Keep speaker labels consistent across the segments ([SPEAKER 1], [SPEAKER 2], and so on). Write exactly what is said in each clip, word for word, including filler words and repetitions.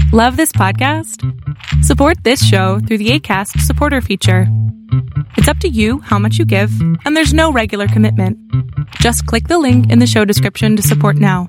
[SPEAKER 1] Love this podcast? Support this show through the Acast supporter feature. It's up to you how much you give, and there's no regular commitment. Just click the link in the show description to support now.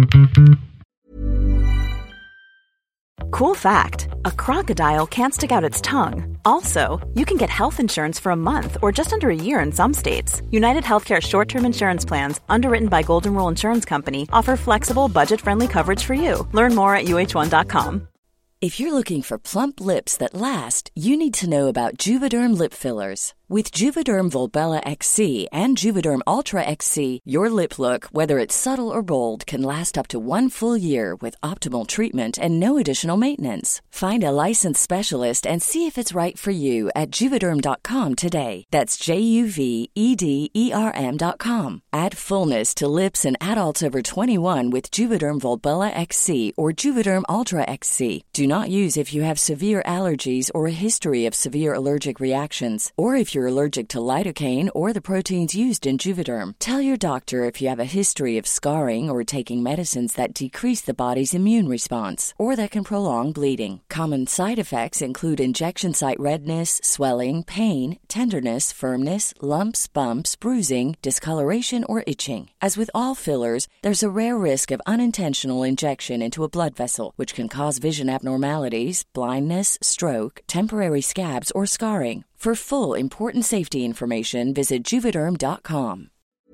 [SPEAKER 2] Cool fact, a crocodile can't stick out its tongue. Also, you can get health insurance for a month or just under a year in some states. United Healthcare short-term insurance plans, underwritten by Golden Rule Insurance Company, offer flexible, budget-friendly coverage for you. Learn more at U H one dot com.
[SPEAKER 3] If you're looking for plump lips that last, you need to know about Juvederm lip fillers. With Juvederm Volbella X C and Juvederm Ultra X C, your lip look, whether it's subtle or bold, can last up to one full year with optimal treatment and no additional maintenance. Find a licensed specialist and see if it's right for you at Juvederm dot com today. That's J U V E D E R M dot com. Add fullness to lips in adults over twenty-one with Juvederm Volbella X C or Juvederm Ultra X C. Do not use if you have severe allergies or a history of severe allergic reactions, or if you're allergic to lidocaine or the proteins used in Juvederm. Tell your doctor if you have a history of scarring or taking medicines that decrease the body's immune response or that can prolong bleeding. Common side effects include injection site redness, swelling, pain, tenderness, firmness, lumps, bumps, bruising, discoloration, or itching. As with all fillers, there's a rare risk of unintentional injection into a blood vessel, which can cause vision abnormalities, blindness, stroke, temporary scabs, or scarring. For full, important safety information, visit Juvederm dot com.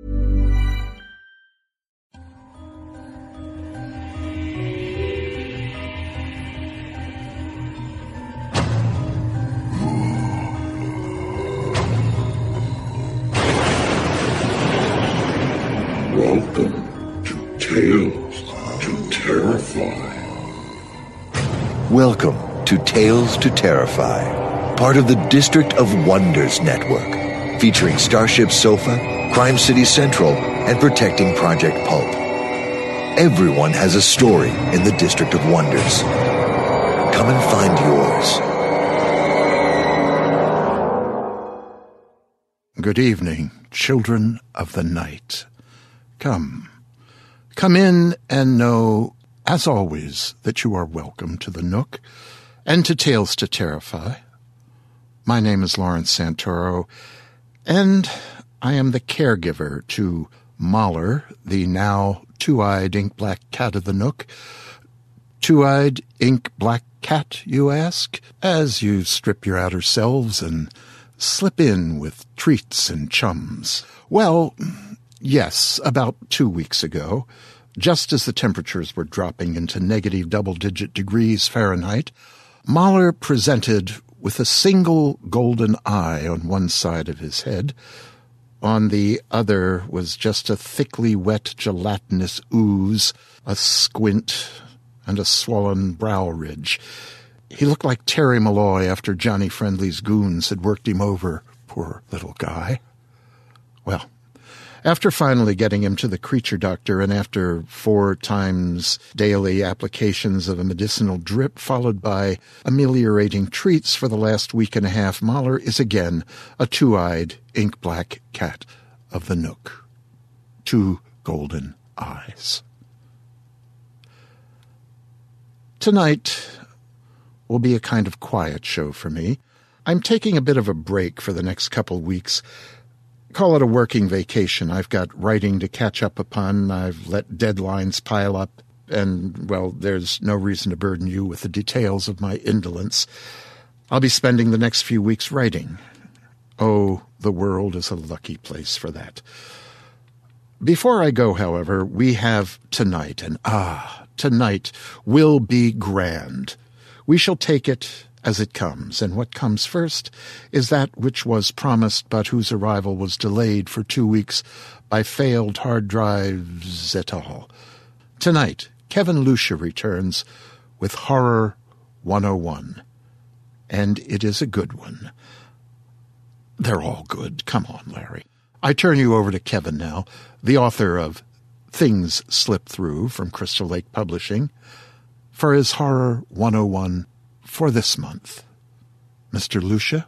[SPEAKER 4] Welcome to Tales to Terrify.
[SPEAKER 5] Welcome to Tales to Terrify, part of the District of Wonders network, featuring Starship Sofa, Crime City Central, and Protecting Project Pulp. Everyone has a story in the District of Wonders. Come and find yours.
[SPEAKER 6] Good evening, children of the night. Come. Come in and know, as always, that you are welcome to the Nook and to Tales to Terrify. My name is Lawrence Santoro, and I am the caregiver to Mahler, the now two-eyed ink-black cat of the Nook. Two-eyed ink-black cat, you ask, as you strip your outer selves and slip in with treats and chums. Well, yes, about two weeks ago, just as the temperatures were dropping into negative double-digit degrees Fahrenheit, Mahler presented with a single golden eye on one side of his head. On the other was just a thickly wet gelatinous ooze, a squint, and a swollen brow ridge. He looked like Terry Malloy after Johnny Friendly's goons had worked him over, poor little guy. Well, after finally getting him to the creature doctor and after four times daily applications of a medicinal drip followed by ameliorating treats for the last week and a half, Mahler is again a two-eyed ink-black cat of the Nook. Two golden eyes. Tonight will be a kind of quiet show for me. I'm taking a bit of a break for the next couple weeks. Call it a working vacation. I've got writing to catch up upon. I've let deadlines pile up. And, well, there's no reason to burden you with the details of my indolence. I'll be spending the next few weeks writing. Oh, the world is a lucky place for that. Before I go, however, we have tonight. And, ah, tonight will be grand. We shall take it as it comes, and what comes first is that which was promised but whose arrival was delayed for two weeks by failed hard drives et al. Tonight, Kevin Lucia returns with Horror one oh one, and it is a good one. They're all good. Come on, Larry. I turn you over to Kevin now, the author of Things Slip Through from Crystal Lake Publishing, for his Horror one oh one for this month. Mister Lucia?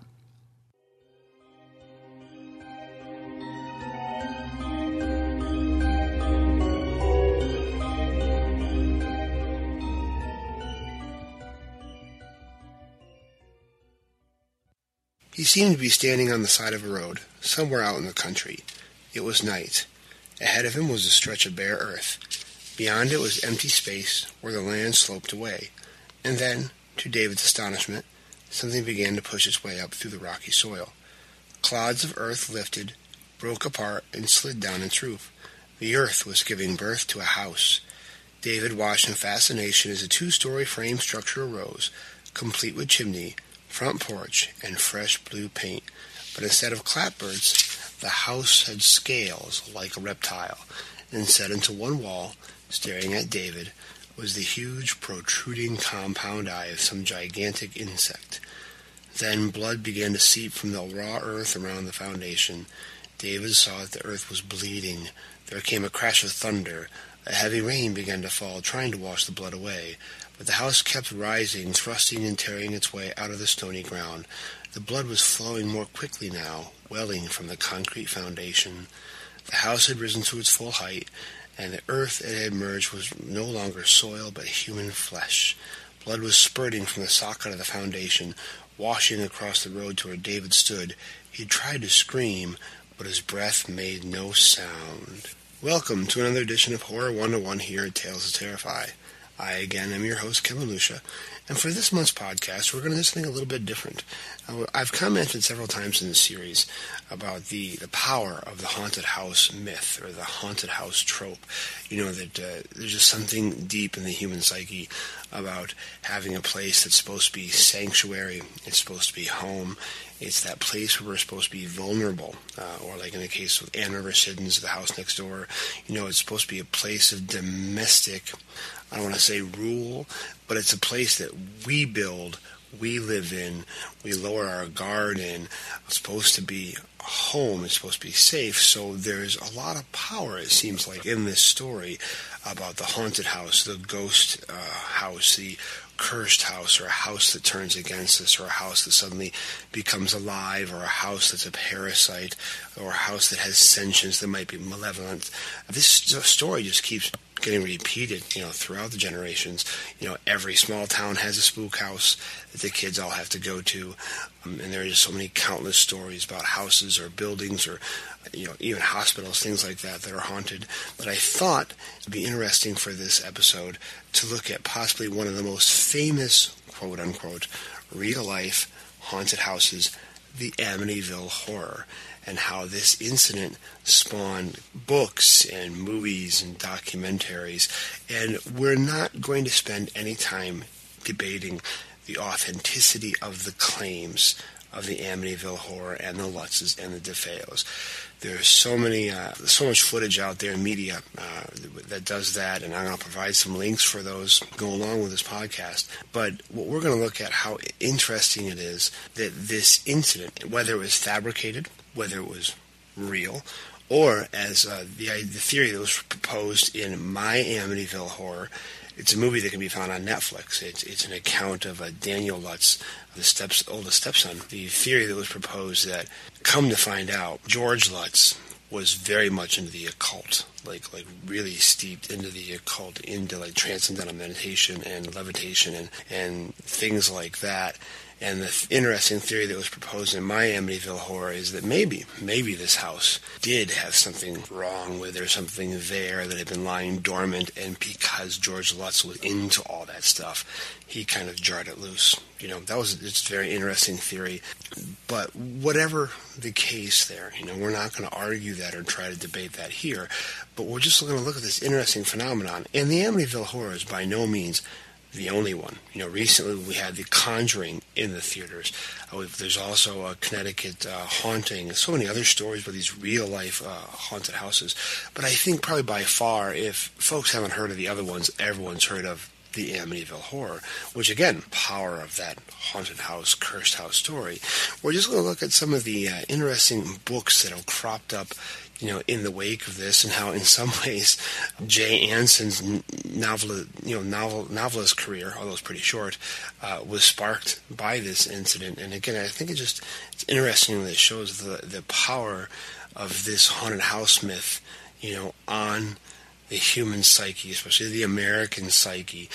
[SPEAKER 7] He seemed to be standing on the side of a road, somewhere out in the country. It was night. Ahead of him was a stretch of bare earth. Beyond it was empty space where the land sloped away. And then, to David's astonishment, something began to push its way up through the rocky soil. Clods of earth lifted, broke apart, and slid down its roof. The earth was giving birth to a house. David watched in fascination as a two-story frame structure arose, complete with chimney, front porch, and fresh blue paint. But instead of clapboards, the house had scales like a reptile, and set into one wall, staring at David, was the huge, protruding compound eye of some gigantic insect. Then blood began to seep from the raw earth around the foundation. David saw that the earth was bleeding. There came a crash of thunder. A heavy rain began to fall, trying to wash the blood away. But the house kept rising, thrusting and tearing its way out of the stony ground. The blood was flowing more quickly now, welling from the concrete foundation. The house had risen to its full height, and the earth it had emerged was no longer soil but human flesh. Blood was spurting from the socket of the foundation, washing across the road to where David stood. He tried to scream, but his breath made no sound. Welcome to another edition of Horror one oh one here at Tales to Terrify. I, again, am your host, Kevin Lucia, and for this month's podcast, we're going to do something a little bit different. Uh, I've commented several times in this series about the, the power of the haunted house myth, or the haunted house trope. You know, that uh, there's just something deep in the human psyche about having a place that's supposed to be sanctuary, it's supposed to be home, it's that place where we're supposed to be vulnerable, uh, or like in the case of Ann River Siddons, the house next door, you know, it's supposed to be a place of domestic, I don't want to say rule, but it's a place that we build, we live in, we lower our guard in. It's supposed to be a home, it's supposed to be safe, so there's a lot of power, it seems like, in this story about the haunted house, the ghost uh, house, the cursed house, or a house that turns against us, or a house that suddenly becomes alive, or a house that's a parasite, or a house that has sentience that might be malevolent. This story just keeps getting repeated, you know, throughout the generations. You know, every small town has a spook house that the kids all have to go to, um, and there are just so many countless stories about houses or buildings or, you know, even hospitals, things like that that are haunted. But I thought it'd be interesting for this episode to look at possibly one of the most famous, quote-unquote, real-life haunted houses, the Amityville Horror, and how this incident spawned books and movies and documentaries. And we're not going to spend any time debating the authenticity of the claims of the Amityville Horror and the Lutzes and the DeFeos. There's so many, uh, so much footage out there in media uh, that does that, and I'm going to provide some links for those go along with this podcast. But what we're going to look at how interesting it is that this incident, whether it was fabricated, whether it was real, or as uh, the the theory that was proposed in My Amityville Horror. It's a movie that can be found on Netflix. It's it's an account of uh, Daniel Lutz, the steps, oldest stepson. The theory that was proposed that, come to find out, George Lutz was very much into the occult, like like really steeped into the occult, into like transcendental meditation and levitation and, and things like that. And the th- interesting theory that was proposed in My Amityville Horror is that maybe, maybe this house did have something wrong with it, or something there that had been lying dormant, and because George Lutz was into all that stuff, he kind of jarred it loose. You know, that was, it's a very interesting theory. But whatever the case there, you know, we're not going to argue that or try to debate that here, but we're just going to look at this interesting phenomenon. And the Amityville Horror is by no means the only one. You know, recently we had The Conjuring in the theaters. Uh, there's also a Connecticut uh, Haunting, and so many other stories about these real-life uh, haunted houses. But I think probably by far, if folks haven't heard of the other ones, everyone's heard of the Amityville Horror, which again, power of that haunted house, cursed house story. We're just going to look at some of the uh, interesting books that have cropped up, you know, in the wake of this, and how in some ways Jay Anson's novel, you know, novel novelist career, although it's pretty short, uh, was sparked by this incident. And again, I think it just it's interesting that it shows the the power of this haunted house myth, you know, on the human psyche, especially the American psyche,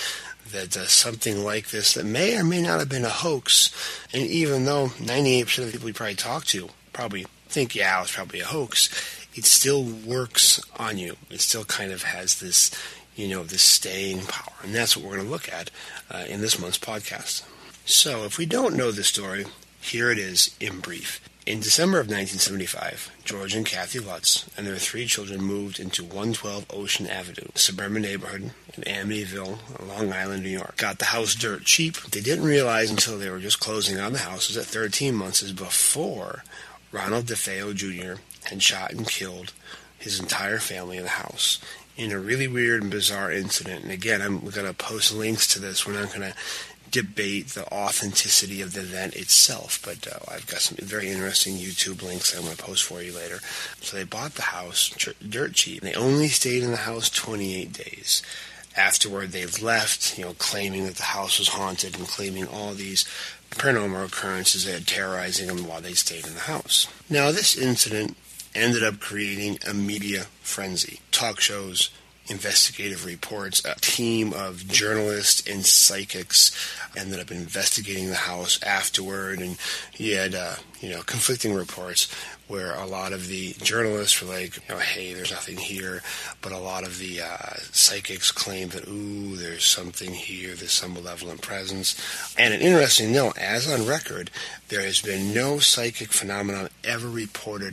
[SPEAKER 7] that uh, something like this that may or may not have been a hoax, and even though ninety-eight percent of the people you probably talk to probably think, yeah, it was probably a hoax, it still works on you. It still kind of has this, you know, this staying power. And that's what we're going to look at uh, in this month's podcast. So if we don't know the story, here it is in brief. In December of nineteen seventy-five, George and Kathy Lutz and their three children moved into one twelve Ocean Avenue, a suburban neighborhood in Amityville, Long Island, New York. Got the house dirt cheap. They didn't realize until they were just closing on the house, it was at thirteen months is before Ronald DeFeo Junior had shot and killed his entire family in the house in a really weird and bizarre incident. And again, I'm going to post links to this. We're not going to debate the authenticity of the event itself, but uh, I've got some very interesting YouTube links I'm going to post for you later. So they bought the house dirt cheap. They only stayed in the house twenty-eight days. Afterward, they left, you know, claiming that the house was haunted and claiming all these paranormal occurrences that had terrorizing them while they stayed in the house. Now, this incident ended up creating a media frenzy. Talk shows, investigative reports, a team of journalists and psychics ended up investigating the house afterward, and you had, uh, you know, conflicting reports where a lot of the journalists were like, you know, hey, there's nothing here, but a lot of the uh, psychics claimed that, ooh, there's something here, there's some malevolent presence. And an interesting note, as on record, there has been no psychic phenomenon ever reported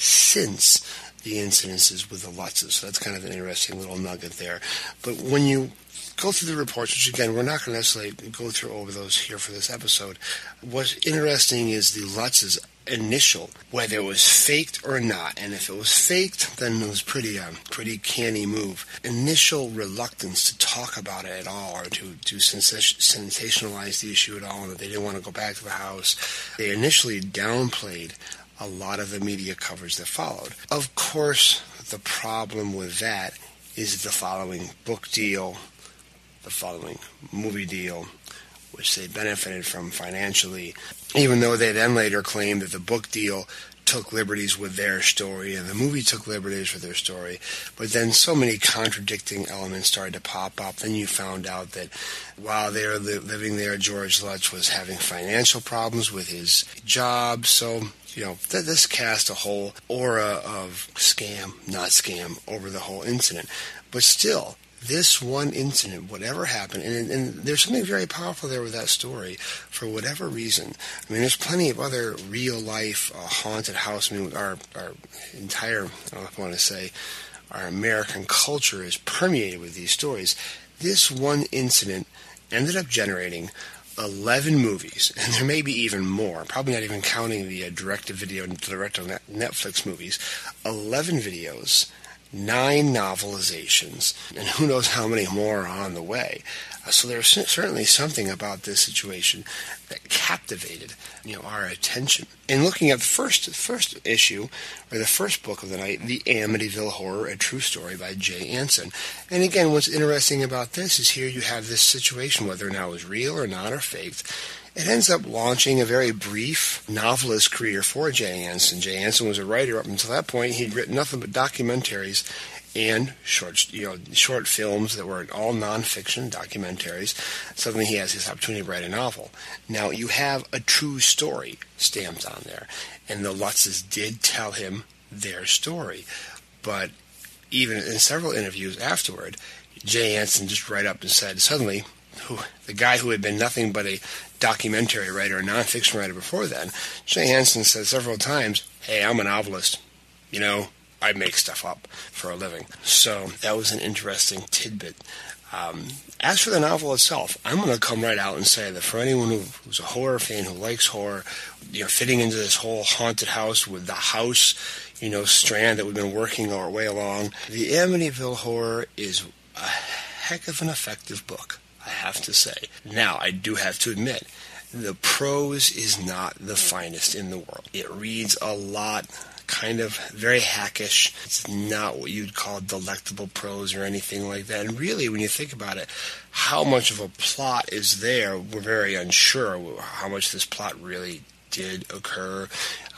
[SPEAKER 7] since the incidences with the Lutzes. So that's kind of an interesting little nugget there. But when you go through the reports, which again, we're not going to necessarily go through over those here for this episode, what's interesting is the Lutzes initial, whether it was faked or not, and if it was faked, then it was pretty um, pretty canny move. Initial reluctance to talk about it at all, or to, to sensationalize the issue at all, and that they didn't want to go back to the house. They initially downplayed a lot of the media coverage that followed. Of course, the problem with that is the following book deal, the following movie deal, which they benefited from financially, even though they then later claimed that the book deal took liberties with their story and the movie took liberties with their story. But then so many contradicting elements started to pop up. Then you found out that while they were li- living there, George Lutz was having financial problems with his job. So, you know, th- this cast a whole aura of scam, not scam, over the whole incident. But still, this one incident, whatever happened, and, and there's something very powerful there with that story, for whatever reason. I mean, there's plenty of other real-life uh, haunted house. I mean, our, our entire, I don't know if I want to say, our American culture is permeated with these stories. This one incident ended up generating eleven movies, and there may be even more, probably not even counting the uh, direct-to-video, direct-to-Netflix movies, eleven videos, nine novelizations, and who knows how many more are on the way. Uh, so there's certainly something about this situation that captivated, you know, our attention. And looking at the first first issue, or the first book of the night, The Amityville Horror, A True Story by Jay Anson. And again, what's interesting about this is here you have this situation, whether now it was real or not or faked. It ends up launching a very brief novelist career for Jay Anson. Jay Anson was a writer up until that point. He'd written nothing but documentaries and short, you know, short films that were all nonfiction documentaries. Suddenly he has this opportunity to write a novel. Now you have a true story stamped on there, and the Lutzes did tell him their story. But even in several interviews afterward, Jay Anson just right up and said, suddenly, who, the guy who had been nothing but a documentary writer, a nonfiction writer before then, Jay Anson said several times, hey, I'm a novelist. You know, I make stuff up for a living. So that was an interesting tidbit. Um, as for the novel itself, I'm going to come right out and say that for anyone who, who's a horror fan, who likes horror, you know, fitting into this whole haunted house with the house, you know, strand that we've been working our way along, The Amityville Horror is a heck of an effective book, I have to say. Now, I do have to admit, the prose is not the finest in the world. It reads a lot, kind of very hackish. It's not what you'd call delectable prose or anything like that. And really, when you think about it, how much of a plot is there, we're very unsure how much this plot really did occur.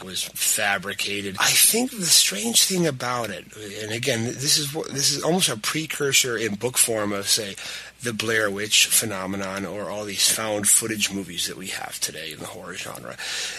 [SPEAKER 7] was fabricated. I think the strange thing about it, and again, this is what, this is almost a precursor in book form of, say, the Blair Witch phenomenon or all these found footage movies that we have today in the horror genre.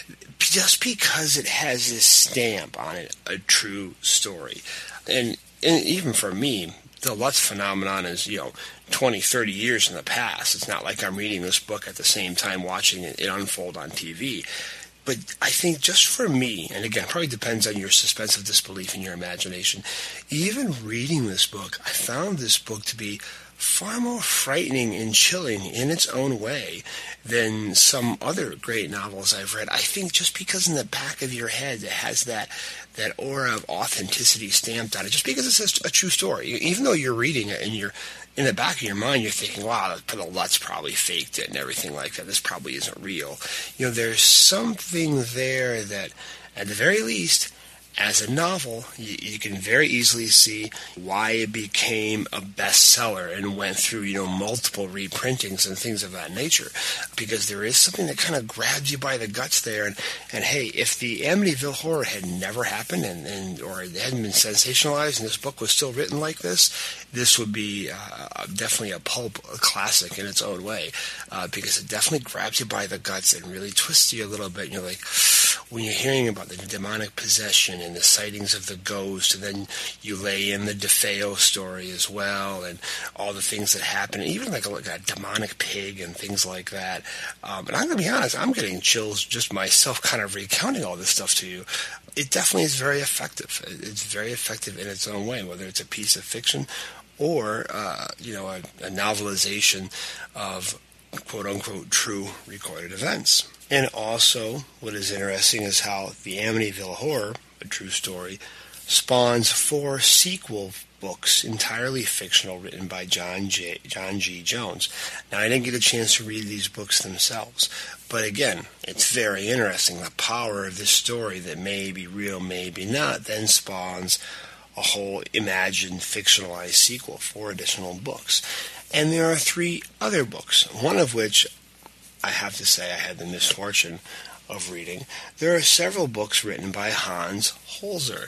[SPEAKER 7] Just because it has this stamp on it, a true story. And, and even for me, the Lutz phenomenon is, you know, twenty, thirty years in the past. It's not like I'm reading this book at the same time watching it, it unfold on T V. But I think just for me, and again, it probably depends on your suspense of disbelief and your imagination, even reading this book, I found this book to be far more frightening and chilling in its own way than some other great novels I've read. I think just because in the back of your head it has that that aura of authenticity stamped on it, just because it's a, a true story. Even though you're reading it and you're in the back of your mind, you're thinking, wow, the Lutz probably faked it and everything like that. This probably isn't real. You know, there's something there that, at the very least, as a novel, you, you can very easily see why it became a bestseller and went through, you know, multiple reprintings and things of that nature. Because there is something that kind of grabs you by the guts there. And, and hey, if the Amityville Horror had never happened and, and or it hadn't been sensationalized and this book was still written like this, this would be uh, definitely a pulp classic in its own way. Uh, because it definitely grabs you by the guts and really twists you a little bit. And you're like, when you're hearing about the demonic possession and the sightings of the ghost, and then you lay in the DeFeo story as well, and all the things that happen, even like a, like a demonic pig and things like that. Um, and I'm going to be honest, I'm getting chills just myself kind of recounting all this stuff to you. It definitely is very effective. It's very effective in its own way, whether it's a piece of fiction or, uh, you know, a, a novelization of quote-unquote true recorded events. And also, what is interesting is how the Amityville Horror, a true story, spawns four sequel books, entirely fictional, written by John J. John G. Jones. Now, I didn't get a chance to read these books themselves, but again, it's very interesting. The power of this story that may be real, maybe not, then spawns a whole imagined, fictionalized sequel, four additional books. And there are three other books, one of which I have to say I had the misfortune of reading. There are several books written by Hans Holzer,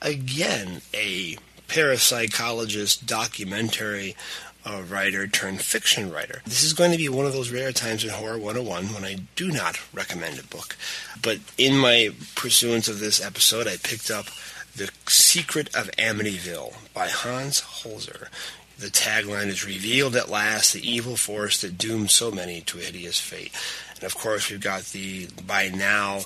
[SPEAKER 7] again, a parapsychologist, documentary uh, writer turned fiction writer. This is going to be one of those rare times in Horror one oh one when I do not recommend a book. But in my pursuance of this episode, I picked up The Secret of Amityville by Hans Holzer. The tagline is, "Revealed at last, the evil force that doomed so many to a hideous fate." And of course, we've got the, by now,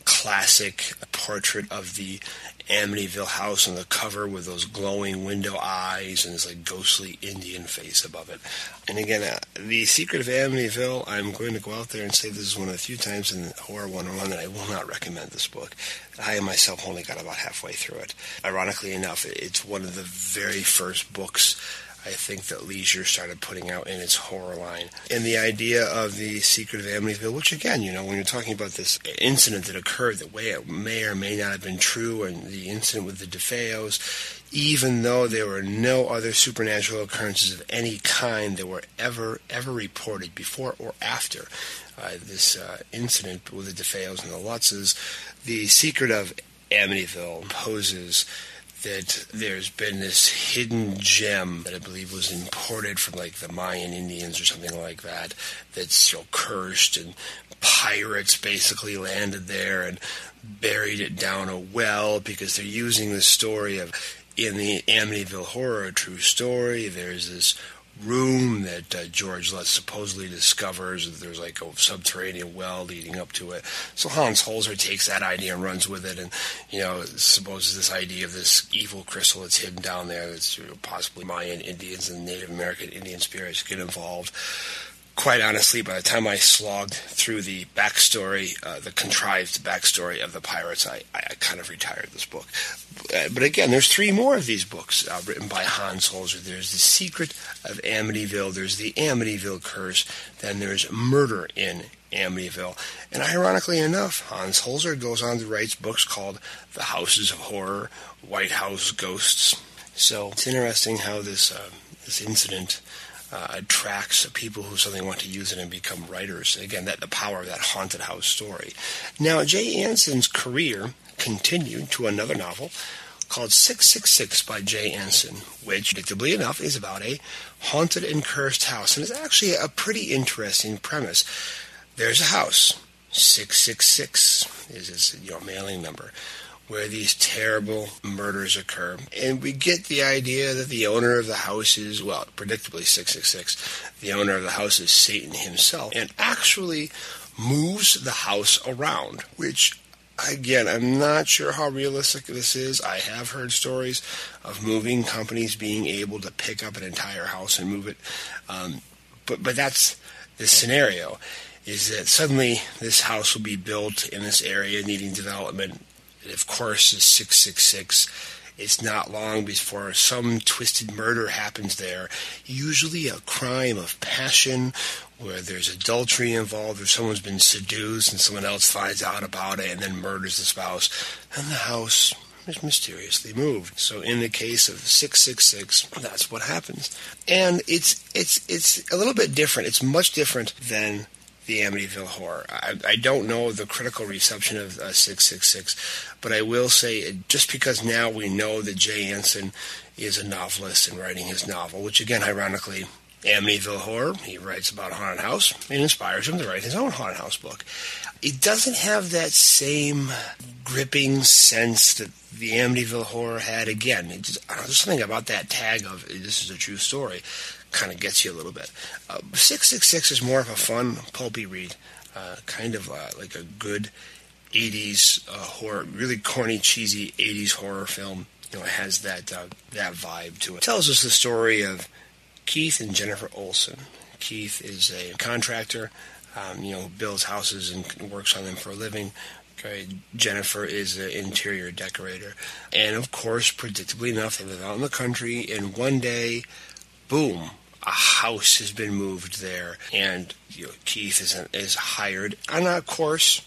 [SPEAKER 7] classic portrait of the Amityville house on the cover with those glowing window eyes and this like ghostly Indian face above it. And again, uh, The Secret of Amityville, I'm going to go out there and say this is one of the few times in Horror one oh one that I will not recommend this book. I myself only got about halfway through it. Ironically enough, it's one of the very first books I think that Leisure started putting out in its horror line. And the idea of The Secret of Amityville, which again, you know, when you're talking about this incident that occurred that way, it may or may not have been true, and the incident with the DeFeos, even though there were no other supernatural occurrences of any kind that were ever, ever reported before or after uh, this uh, incident with the DeFeos and the Lutzes, The Secret of Amityville poses that there's been this hidden gem that I believe was imported from like the Mayan Indians or something like that, that's, you know, cursed, and pirates basically landed there and buried it down a well because they're using the story of, in the Amityville Horror, a true story, there's this room that uh, George Lutz supposedly discovers. There's like a subterranean well leading up to it. So Hans Holzer takes that idea and runs with it, and, you know, supposes this idea of this evil crystal that's hidden down there that's, you know, possibly Mayan Indians and Native American Indian spirits get involved. Quite honestly, by the time I slogged through the backstory, uh, the contrived backstory of the pirates, I, I, I kind of retired this book. Uh, but again, there's three more of these books uh, written by Hans Holzer. There's The Secret of Amityville, there's The Amityville Curse, then there's Murder in Amityville. And ironically enough, Hans Holzer goes on to write books called The Houses of Horror, White House Ghosts. So it's interesting how this uh, this incident uh, attracts people who suddenly want to use it and become writers. Again, that the power of that haunted house story. Now, Jay Anson's career continued to another novel called six six six by Jay Anson, which, predictably enough, is about a haunted and cursed house. And it's actually a pretty interesting premise. There's a house, six six six is his you know, mailing number, where these terrible murders occur. And we get the idea that the owner of the house is, well, predictably six six six, the owner of the house is Satan himself, and actually moves the house around, which, again, I'm not sure how realistic this is. I have heard stories of moving companies being able to pick up an entire house and move it. Um, but, but that's the scenario, is that suddenly this house will be built in this area needing development. And of course, it's six six six. It's not long before some twisted murder happens there, usually a crime of passion where there's adultery involved, or someone's been seduced and someone else finds out about it and then murders the spouse, and the house is mysteriously moved. So in the case of six six six, that's what happens. And it's it's it's a little bit different. It's much different than the Amityville Horror. I, I don't know the critical reception of uh, six six six, but I will say, just because now we know that Jay Anson is a novelist and writing his novel, which again, ironically, Amityville Horror, he writes about a haunted house. It inspires him to write his own haunted house book. It doesn't have that same gripping sense that the Amityville Horror had. Again, it just, I don't know, there's something about that tag of, this is a true story, kind of gets you a little bit. Uh, six six six is more of a fun, pulpy read, uh, kind of uh, like a good eighties uh, horror, really corny, cheesy eighties horror film. You know, it has that uh, that vibe to it. It tells us the story of Keith and Jennifer Olson. Keith is a contractor, um, you know, builds houses and works on them for a living. Okay. Jennifer is an interior decorator. And of course, predictably enough, they live out in the country, and one day, boom, a house has been moved there, and you know, Keith is is hired. And of course,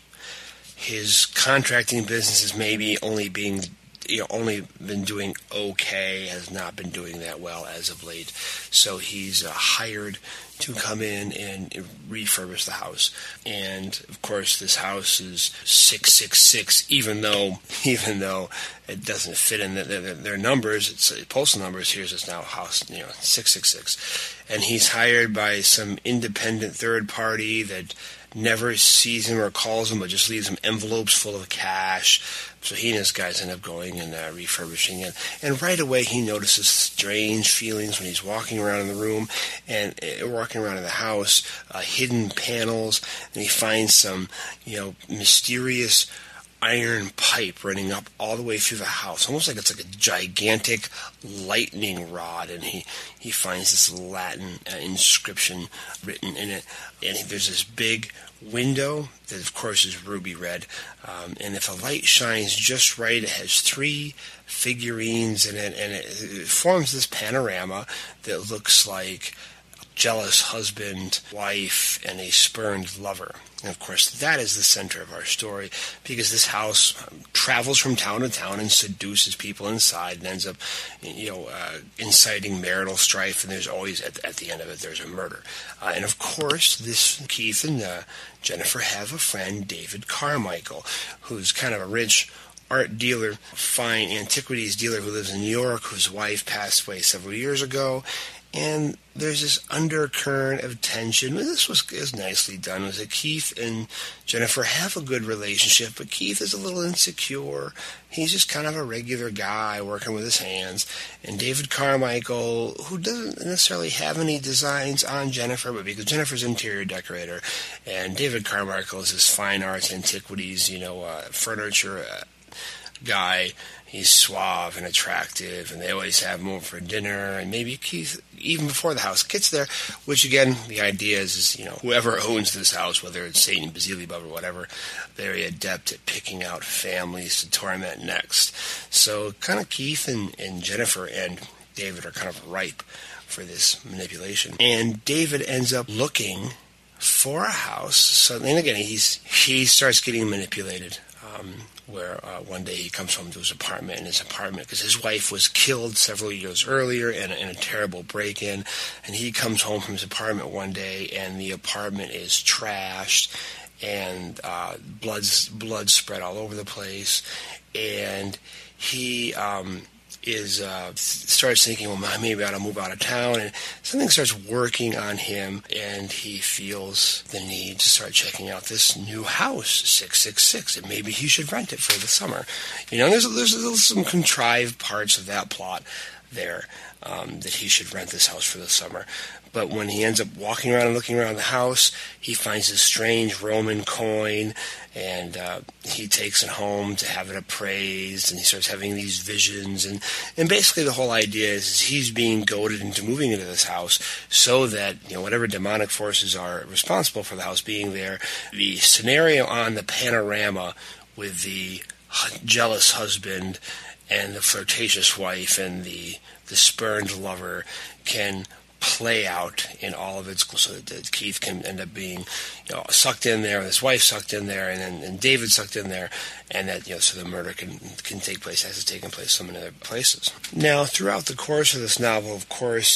[SPEAKER 7] his contracting business is maybe only being, you know, only been doing okay, has not been doing that well as of late. So he's uh, hired to come in and refurbish the house. And of course, this house is six six six, even though even though it doesn't fit in the, their, their numbers. It's uh, postal numbers. Here's it's now house, you know, six six six. And he's hired by some independent third party that never sees him or calls him, but just leaves him envelopes full of cash. So he and his guys end up going and uh, refurbishing it. And right away he notices strange feelings when he's walking around in the room and uh, walking around in the house, uh, hidden panels, and he finds some, you know, mysterious iron pipe running up all the way through the house, almost like it's like a gigantic lightning rod, and he, he finds this Latin uh, inscription written in it, and he, there's this big window that of course is ruby red, um, and if the light shines just right, it has three figurines in it, and it, it forms this panorama that looks like jealous husband, wife, and a spurned lover. And of course, that is the center of our story, because this house um, travels from town to town and seduces people inside and ends up, you know, uh, inciting marital strife, and there's always, at, at the end of it, there's a murder. Uh, and of course, this Keith and uh, Jennifer have a friend, David Carmichael, who's kind of a rich art dealer, fine antiquities dealer who lives in New York, whose wife passed away several years ago. And there's this undercurrent of tension. This was, was nicely done. It was that Keith and Jennifer have a good relationship, but Keith is a little insecure. He's just kind of a regular guy working with his hands. And David Carmichael, who doesn't necessarily have any designs on Jennifer, but because Jennifer's an interior decorator, and David Carmichael is this fine arts, antiquities, you know, uh, furniture uh, guy. He's suave and attractive, and they always have him over for dinner, and maybe Keith, even before the house gets there, which again, the idea is, is you know, whoever owns this house, whether it's Satan, Beelzebub, or whatever, very adept at picking out families to torment next. So kind of Keith and, and Jennifer and David are kind of ripe for this manipulation. And David ends up looking for a house. So, and again, he's he starts getting manipulated. um, where uh, one day he comes home to his apartment, and his apartment, because his wife was killed several years earlier in a, in a terrible break-in, and he comes home from his apartment one day, and the apartment is trashed, and uh, blood's, blood spread all over the place, and he um, is uh, starts thinking, well, maybe I ought to move out of town, and something starts working on him, and he feels the need to start checking out this new house, six six six, and maybe he should rent it for the summer. You know, there's there's some contrived parts of that plot there, um, that he should rent this house for the summer. But when he ends up walking around and looking around the house, he finds this strange Roman coin, and uh, he takes it home to have it appraised, and he starts having these visions. And, and basically the whole idea is, is he's being goaded into moving into this house so that, you know, whatever demonic forces are responsible for the house being there, the scenario on the panorama with the jealous husband and the flirtatious wife and the, the spurned lover can play out in all of its, so that Keith can end up being, you know, sucked in there, and his wife sucked in there, and then and David sucked in there, and that, you know, so the murder can can take place as it's taken place so many other places. Now, throughout the course of this novel, of course,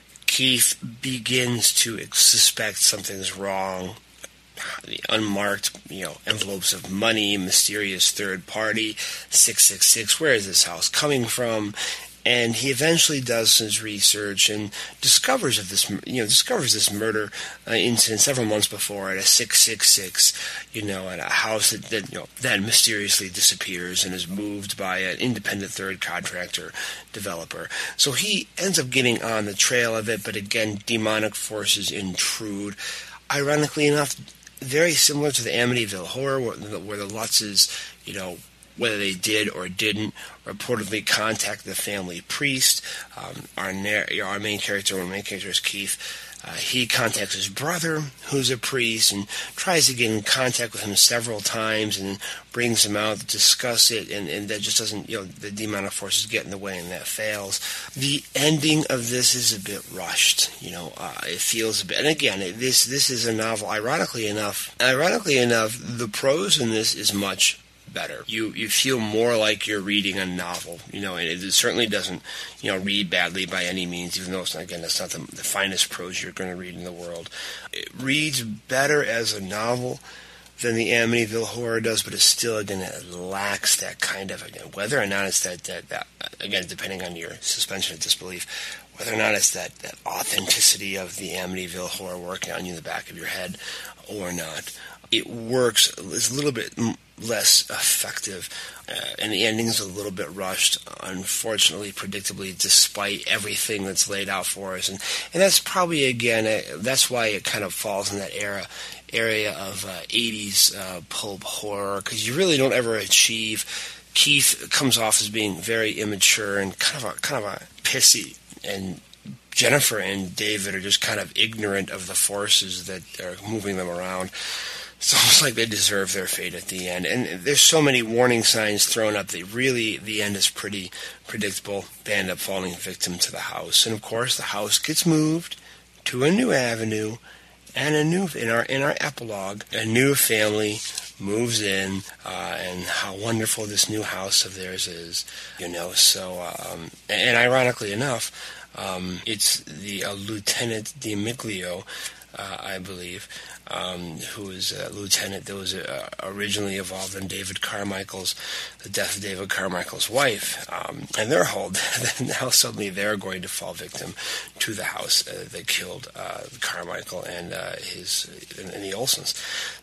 [SPEAKER 7] Keith begins to suspect something's wrong. The unmarked, you know, envelopes of money, mysterious third party, six six six. Where is this house coming from? And he eventually does his research and discovers of this, you know, discovers this murder uh, incident several months before at a six six six, you know, at a house that, that, you know, that mysteriously disappears and is moved by an independent third contractor developer. So he ends up getting on the trail of it, but again, demonic forces intrude. Ironically enough, very similar to the Amityville Horror, where the, where the Lutzes, you know, whether they did or didn't, reportedly contact the family priest. Um, our, our main character, our main character is Keith. Uh, he contacts his brother, who's a priest, and tries to get in contact with him several times and brings him out to discuss it, and, and that just doesn't, you know, the demonic forces get in the way, and that fails. The ending of this is a bit rushed, you know, uh, it feels a bit, and again, this this is a novel, ironically enough, ironically enough, the prose in this is much better. You you feel more like you're reading a novel, you know, and it certainly doesn't, you know, read badly by any means, even though it's not, again, that's not the, the finest prose you're going to read in the world. It reads better as a novel than the Amityville Horror does, but it's still, again, it lacks that kind of, again, whether or not it's that, that, that again, depending on your suspension of disbelief, whether or not it's that, that authenticity of the Amityville Horror working on you in the back of your head or not, it works, it's a little bit less effective, uh, and the ending's a little bit rushed, unfortunately, predictably, despite everything that's laid out for us, and, and that's probably, again, a, that's why it kind of falls in that era, area of uh, eighties uh, pulp horror, because you really don't ever achieve, Keith comes off as being very immature and kind of a, kind of a pissy, and Jennifer and David are just kind of ignorant of the forces that are moving them around. It's almost like they deserve their fate at the end. And there's so many warning signs thrown up that really the end is pretty predictable. They end up falling victim to the house. And, of course, the house gets moved to a new avenue, and a new in our in our epilogue, a new family moves in, uh, and how wonderful this new house of theirs is, you know. So, um, and ironically enough, um, it's the uh, Lieutenant DiMiglio, uh, I believe, Um, who is a lieutenant that was uh, originally involved in David Carmichael's, the death of David Carmichael's wife. Um, and they're hauled, now suddenly they're going to fall victim to the house uh, that killed uh, Carmichael and uh, his and, and the Olsons.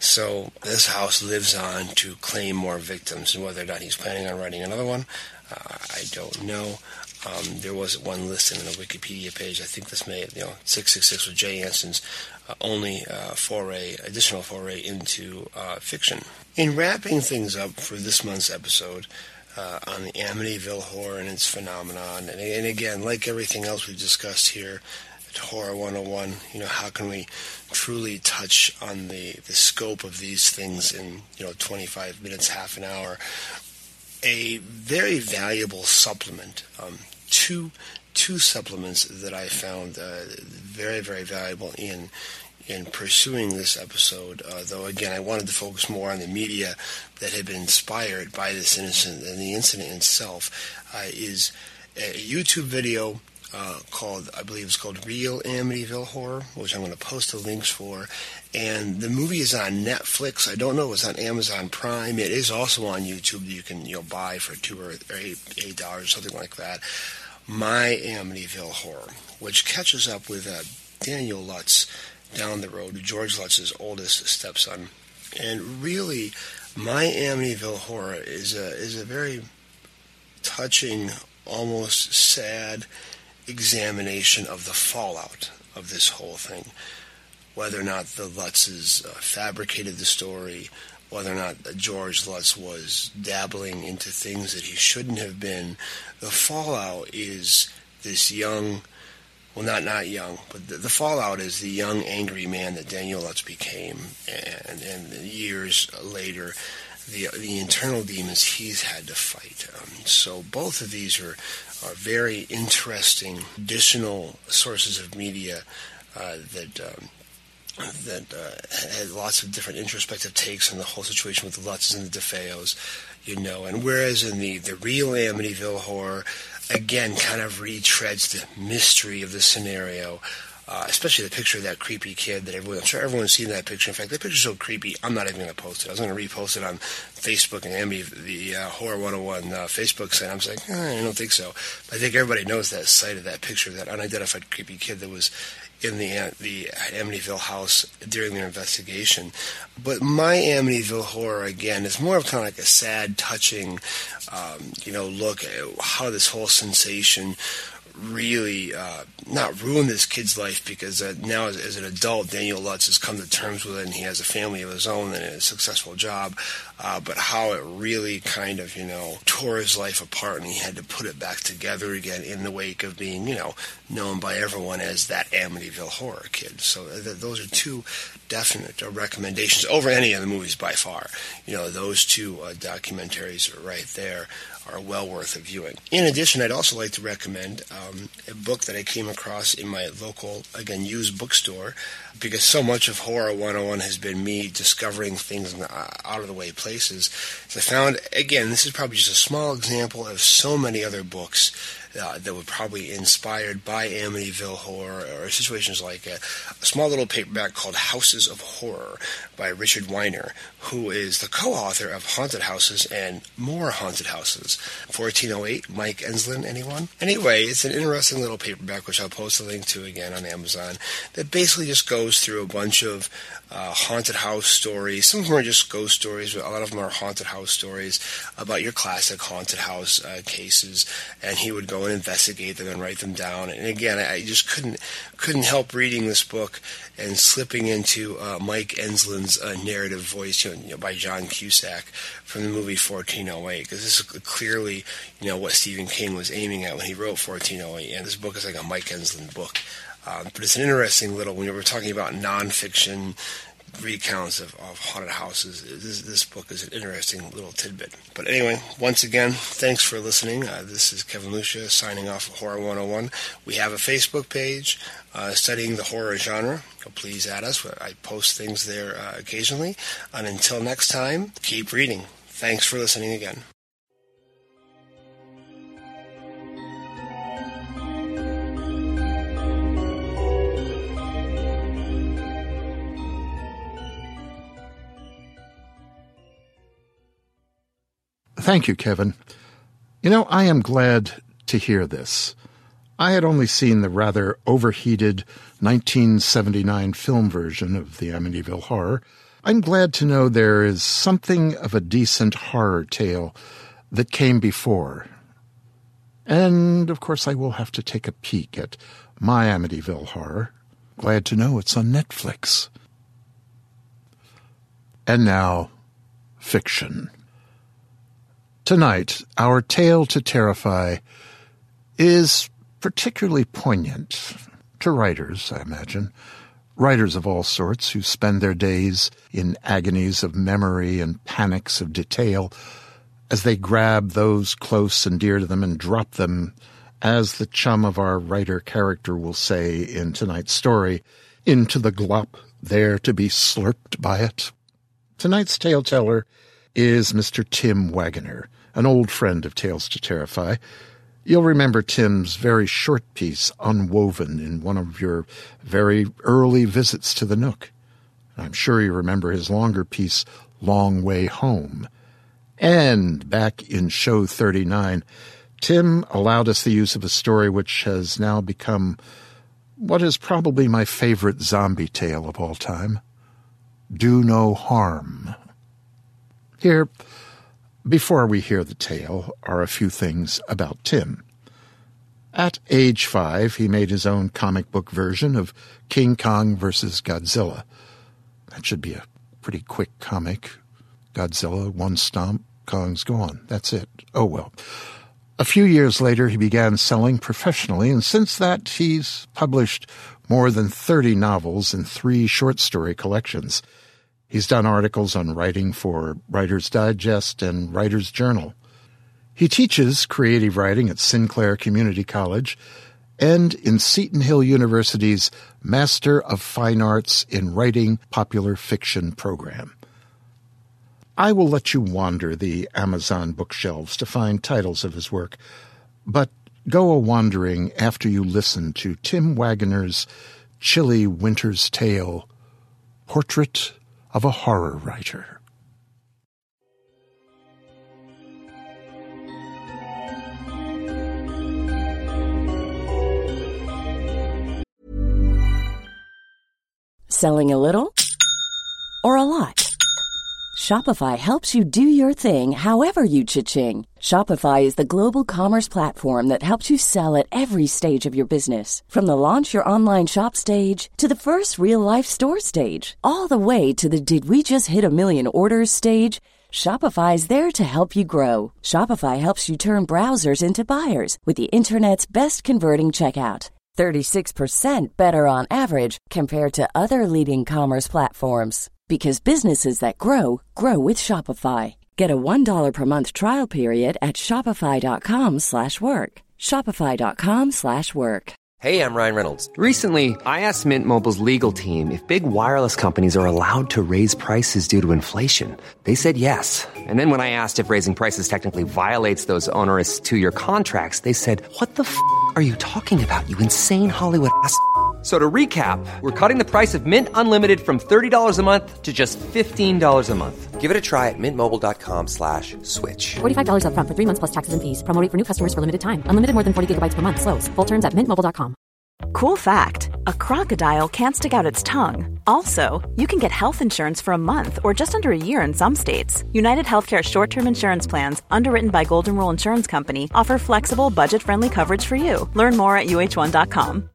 [SPEAKER 7] So this house lives on to claim more victims, and whether or not he's planning on writing another one, uh, I don't know. Um, there was one listed on the Wikipedia page. I think this may, you know, six six six was Jay Anson's uh, only uh, foray, additional foray into uh, fiction. In wrapping things up for this month's episode uh, on the Amityville Horror and its phenomenon, and, and again, like everything else we've discussed here at Horror one oh one, you know, how can we truly touch on the, the scope of these things in, you know, twenty-five minutes, half an hour? A very valuable supplement, um, two two supplements that I found uh, very, very valuable in in pursuing this episode, uh, though again I wanted to focus more on the media that had been inspired by this incident and the incident itself, uh, is a YouTube video uh, called, I believe it's called Real Amityville Horror, which I'm going to post the links for. And the movie is on Netflix. I don't know if it's on Amazon Prime. It is also on YouTube that you can you know buy for two or eight eight dollars or something like that. My Amityville Horror, which catches up with uh, Daniel Lutz down the road, George Lutz's oldest stepson. And really, My Amityville Horror is a is a very touching, almost sad examination of the fallout of this whole thing. Whether or not the Lutzes uh, fabricated the story, whether or not George Lutz was dabbling into things that he shouldn't have been. The fallout is this young, well, not not young, but the, the fallout is the young, angry man that Daniel Lutz became, and, and years later, the the internal demons he's had to fight. Um, so both of these are, are very interesting additional sources of media uh, that... Um, that uh, had lots of different introspective takes on the whole situation with the Lutzes and the DeFeos, you know. And whereas in the, the Real Amityville Horror, again, kind of retreads the mystery of the scenario, uh, especially the picture of that creepy kid that everyone, I'm sure everyone's seen that picture. In fact, that picture's so creepy, I'm not even going to post it. I was going to repost it on Facebook and Amity, the uh, Horror one oh one uh, Facebook site. I was like, eh, I don't think so. But I think everybody knows that sight of that picture of that unidentified creepy kid that was in the the Amityville house during their investigation. But My Amityville Horror, again, is more of kind of like a sad, touching, um, you know, look at how this whole sensation really uh, not ruined this kid's life, because uh, now as, as an adult, Daniel Lutz has come to terms with it, and he has a family of his own and a successful job, uh, but how it really kind of, you know, tore his life apart, and he had to put it back together again in the wake of being, you know, known by everyone as that Amityville Horror kid. So th- those are two definite uh, recommendations over any of the movies by far. You know, those two uh, documentaries are right there are well worth a viewing. In addition, I'd also like to recommend um, a book that I came across in my local, again, used bookstore, because so much of Horror one oh one has been me discovering things in uh, out-of-the-way places. So I found, again, this is probably just a small example of so many other books Uh, that were probably inspired by Amityville Horror, or situations like a, a small little paperback called Houses of Horror by Richard Weiner, who is the co-author of Haunted Houses and More Haunted Houses. fourteen oh eight, Mike Enslin, anyone? Anyway, it's an interesting little paperback, which I'll post a link to again on Amazon, that basically just goes through a bunch of uh, haunted house stories. Some of them are just ghost stories, but a lot of them are haunted house stories about your classic haunted house uh, cases, and he would go and investigate them and write them down. And again, I just couldn't couldn't help reading this book and slipping into uh, Mike Enslin's uh, narrative voice, you know, you know, by John Cusack from the movie fourteen oh eight, because this is clearly, you know, what Stephen King was aiming at when he wrote fourteen oh eight, and this book is like a Mike Enslin book. Um, but it's an interesting little, when we're talking about nonfiction recounts of, of haunted houses, this, this book is an interesting little tidbit. But anyway, once again, thanks for listening. Uh, this is Kevin Lucia signing off of Horror one oh one. We have a Facebook page, uh, studying the horror genre. Please add us. I post things there uh, occasionally. And until next time, keep reading. Thanks for listening again.
[SPEAKER 6] Thank you, Kevin. You know, I am glad to hear this. I had only seen the rather overheated nineteen seventy-nine film version of the Amityville Horror. I'm glad to know there is something of a decent horror tale that came before. And, of course, I will have to take a peek at My Amityville Horror. Glad to know it's on Netflix. And now, fiction. Tonight, our tale to terrify is particularly poignant to writers, I imagine, writers of all sorts who spend their days in agonies of memory and panics of detail as they grab those close and dear to them and drop them, as the chum of our writer character will say in tonight's story, into the glop there to be slurped by it. Tonight's tale teller is Mister Tim Wagoner, an old friend of Tales to Terrify. You'll remember Tim's very short piece, Unwoven, in one of your very early visits to the Nook. I'm sure you remember his longer piece, Long Way Home. And back in show thirty-nine, Tim allowed us the use of a story which has now become what is probably my favorite zombie tale of all time, Do No Harm. Here, before we hear the tale, are a few things about Tim. At age five, he made his own comic book version of King Kong versus Godzilla. That should be a pretty quick comic. Godzilla, one stomp, Kong's gone. That's it. Oh, well. A few years later, he began selling professionally, and since that, he's published more than thirty novels and three short story collections. He's done articles on writing for Writer's Digest and Writer's Journal. He teaches creative writing at Sinclair Community College and in Seton Hill University's Master of Fine Arts in Writing Popular Fiction program. I will let you wander the Amazon bookshelves to find titles of his work, but go a-wandering after you listen to Tim Wagoner's chilly winter's tale, Portrait of a Horror Writer.
[SPEAKER 3] Selling a little or a lot? Shopify helps you do your thing however you cha-ching. Shopify is the global commerce platform that helps you sell at every stage of your business. From the launch your online shop stage to the first real-life store stage, all the way to the did we just hit a million orders stage. Shopify is there to help you grow. Shopify helps you turn browsers into buyers with the internet's best converting checkout. thirty-six percent better on average compared to other leading commerce platforms. Because businesses that grow, grow with Shopify. Get a one dollar per month trial period at shopify.com slash work. Shopify.com slash work.
[SPEAKER 8] Hey, I'm Ryan Reynolds. Recently, I asked Mint Mobile's legal team if big wireless companies are allowed to raise prices due to inflation. They said yes. And then when I asked if raising prices technically violates those onerous two-year contracts, they said, what the f*** are you talking about, you insane Hollywood ass f- So to recap, we're cutting the price of Mint Unlimited from thirty dollars a month to just fifteen dollars a month. Give it a try at mintmobile.com slash switch.
[SPEAKER 9] forty-five dollars up front for three months plus taxes and fees. Promo rate for new customers for limited time. Unlimited more than forty gigabytes per month. Slows full terms at mint mobile dot com.
[SPEAKER 2] Cool fact, a crocodile can't stick out its tongue. Also, you can get health insurance for a month or just under a year in some states. United Healthcare short-term insurance plans, underwritten by Golden Rule Insurance Company, offer flexible, budget-friendly coverage for you. Learn more at U H one dot com.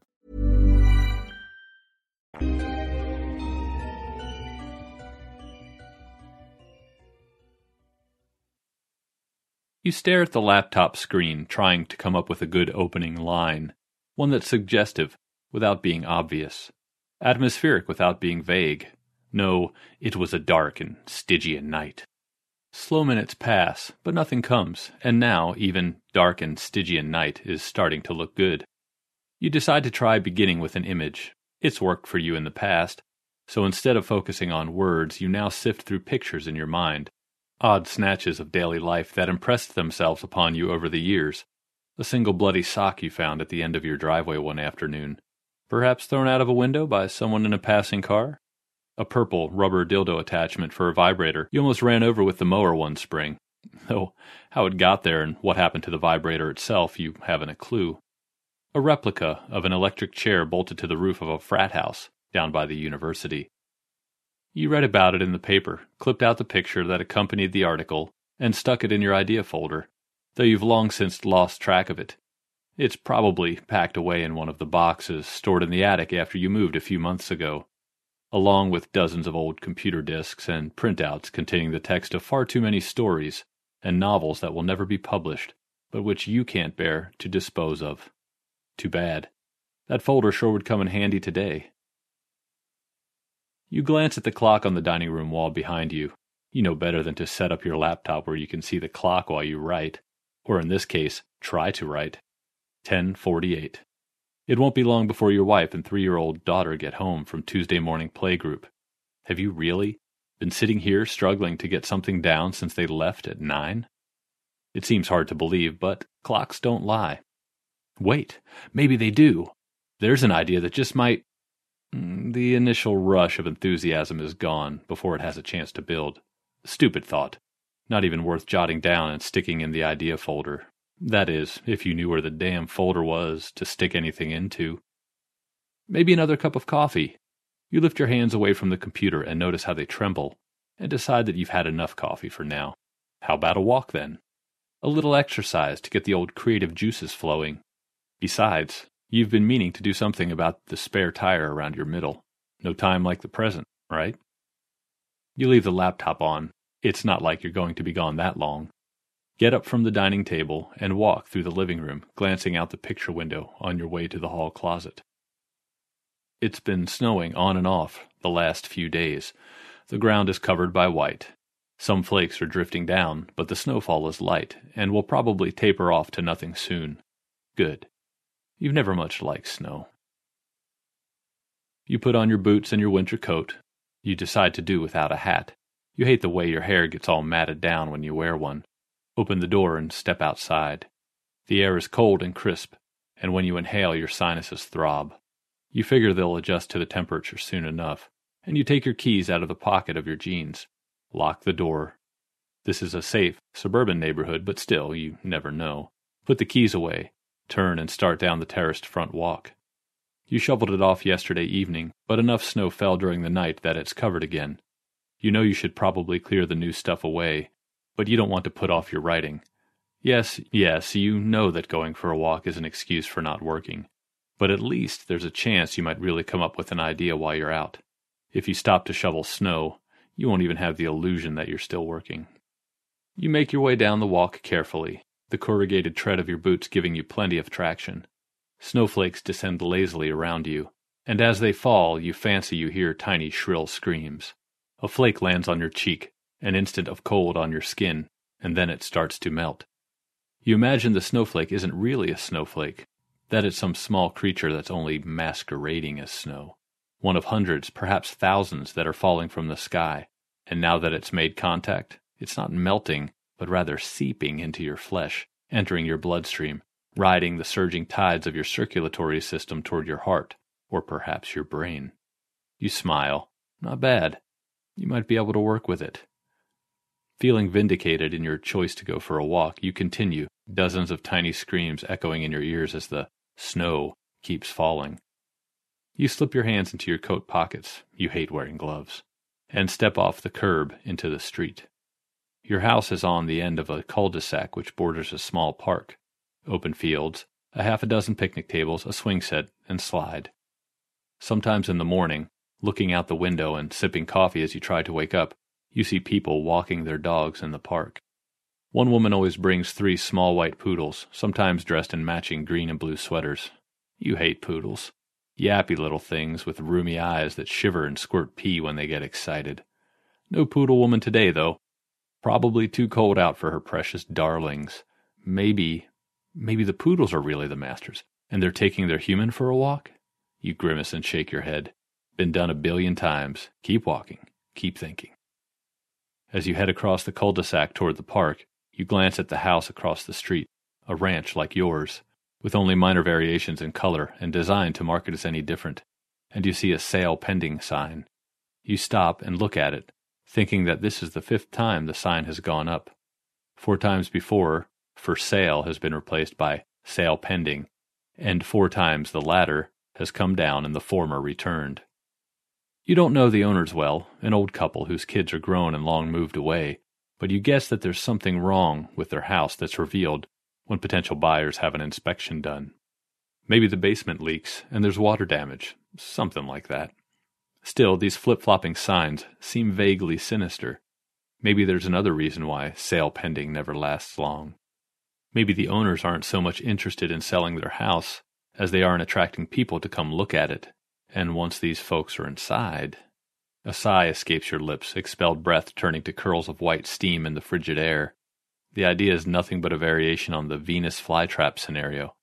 [SPEAKER 10] You stare at the laptop screen, trying to come up with a good opening line. One that's suggestive, without being obvious. Atmospheric, without being vague. No, it was a dark and Stygian night. Slow minutes pass, but nothing comes, and now even dark and Stygian night is starting to look good. You decide to try beginning with an image. It's worked for you in the past, so instead of focusing on words, you now sift through pictures in your mind. Odd snatches of daily life that impressed themselves upon you over the years. A single bloody sock you found at the end of your driveway one afternoon. Perhaps thrown out of a window by someone in a passing car? A purple rubber dildo attachment for a vibrator you almost ran over with the mower one spring. Though how it got there and what happened to the vibrator itself, you haven't a clue. A replica of an electric chair bolted to the roof of a frat house down by the university. You read about it in the paper, clipped out the picture that accompanied the article, and stuck it in your idea folder, though you've long since lost track of it. It's probably packed away in one of the boxes stored in the attic after you moved a few months ago, along with dozens of old computer disks and printouts containing the text of far too many stories and novels that will never be published, but which you can't bear to dispose of. Too bad. That folder sure would come in handy today. You glance at the clock on the dining room wall behind you. You know better than to set up your laptop where you can see the clock while you write, or in this case, try to write. ten forty-eight. It won't be long before your wife and three-year-old daughter get home from Tuesday morning playgroup. Have you really been sitting here struggling to get something down since they left at nine? It seems hard to believe, but clocks don't lie. Wait, maybe they do. There's an idea that just might... The initial rush of enthusiasm is gone before it has a chance to build. Stupid thought. Not even worth jotting down and sticking in the idea folder. That is, if you knew where the damn folder was to stick anything into. Maybe another cup of coffee. You lift your hands away from the computer and notice how they tremble, and decide that you've had enough coffee for now. How about a walk then? A little exercise to get the old creative juices flowing. Besides, you've been meaning to do something about the spare tire around your middle. No time like the present, right? You leave the laptop on. It's not like you're going to be gone that long. Get up from the dining table and walk through the living room, glancing out the picture window on your way to the hall closet. It's been snowing on and off the last few days. The ground is covered by white. Some flakes are drifting down, but the snowfall is light and will probably taper off to nothing soon. Good. You've never much liked snow. You put on your boots and your winter coat. You decide to do without a hat. You hate the way your hair gets all matted down when you wear one. Open the door and step outside. The air is cold and crisp, and when you inhale, your sinuses throb. You figure they'll adjust to the temperature soon enough, and you take your keys out of the pocket of your jeans. Lock the door. This is a safe, suburban neighborhood, but still, you never know. Put the keys away. Turn and start down the terraced front walk. You shoveled it off yesterday evening, but enough snow fell during the night that it's covered again. You know you should probably clear the new stuff away, but you don't want to put off your writing. Yes, yes, you know that going for a walk is an excuse for not working, but at least there's a chance you might really come up with an idea while you're out. If you stop to shovel snow, you won't even have the illusion that you're still working. You make your way down the walk carefully, the corrugated tread of your boots giving you plenty of traction. Snowflakes descend lazily around you, and as they fall, you fancy you hear tiny shrill screams. A flake lands on your cheek, an instant of cold on your skin, and then it starts to melt. You imagine the snowflake isn't really a snowflake, that it's some small creature that's only masquerading as snow. One of hundreds, perhaps thousands, that are falling from the sky, and now that it's made contact, it's not melting, but rather seeping into your flesh, entering your bloodstream, riding the surging tides of your circulatory system toward your heart, or perhaps your brain. You smile. Not bad. You might be able to work with it. Feeling vindicated in your choice to go for a walk, you continue, dozens of tiny screams echoing in your ears as the snow keeps falling. You slip your hands into your coat pockets, you hate wearing gloves, and step off the curb into the street. Your house is on the end of a cul-de-sac which borders a small park. Open fields, a half a dozen picnic tables, a swing set, and slide. Sometimes in the morning, looking out the window and sipping coffee as you try to wake up, you see people walking their dogs in the park. One woman always brings three small white poodles, sometimes dressed in matching green and blue sweaters. You hate poodles. Yappy little things with roomy eyes that shiver and squirt pee when they get excited. No poodle woman today, though. Probably too cold out for her precious darlings. Maybe, maybe the poodles are really the masters, and they're taking their human for a walk? You grimace and shake your head. Been done a billion times. Keep walking. Keep thinking. As you head across the cul-de-sac toward the park, you glance at the house across the street, a ranch like yours, with only minor variations in color and design to mark it as any different, and you see a sale pending sign. You stop and look at it, thinking that this is the fifth time the sign has gone up. Four times before, for sale has been replaced by sale pending, and four times the latter has come down and the former returned. You don't know the owners well, an old couple whose kids are grown and long moved away, but you guess that there's something wrong with their house that's revealed when potential buyers have an inspection done. Maybe the basement leaks and there's water damage, something like that. Still, these flip-flopping signs seem vaguely sinister. Maybe there's another reason why sale pending never lasts long. Maybe the owners aren't so much interested in selling their house as they are in attracting people to come look at it. And once these folks are inside... A sigh escapes your lips, expelled breath turning to curls of white steam in the frigid air. The idea is nothing but a variation on the Venus flytrap scenario.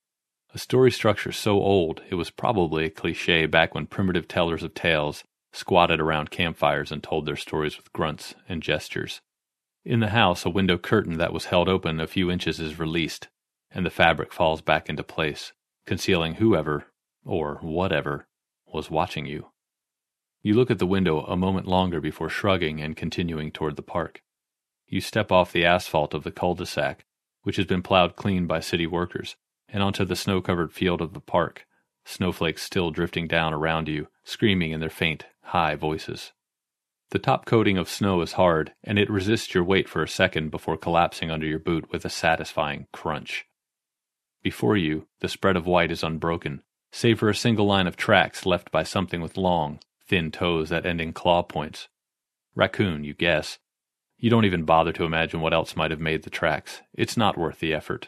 [SPEAKER 10] A story structure so old it was probably a cliché back when primitive tellers of tales squatted around campfires and told their stories with grunts and gestures. In the house, a window curtain that was held open a few inches is released, and the fabric falls back into place, concealing whoever, or whatever, was watching you. You look at the window a moment longer before shrugging and continuing toward the park. You step off the asphalt of the cul-de-sac, which has been plowed clean by city workers, and onto the snow-covered field of the park, snowflakes still drifting down around you, screaming in their faint, high voices. The top coating of snow is hard, and it resists your weight for a second before collapsing under your boot with a satisfying crunch. Before you, the spread of white is unbroken, save for a single line of tracks left by something with long, thin toes that end in claw points. Raccoon, you guess. You don't even bother to imagine what else might have made the tracks. It's not worth the effort.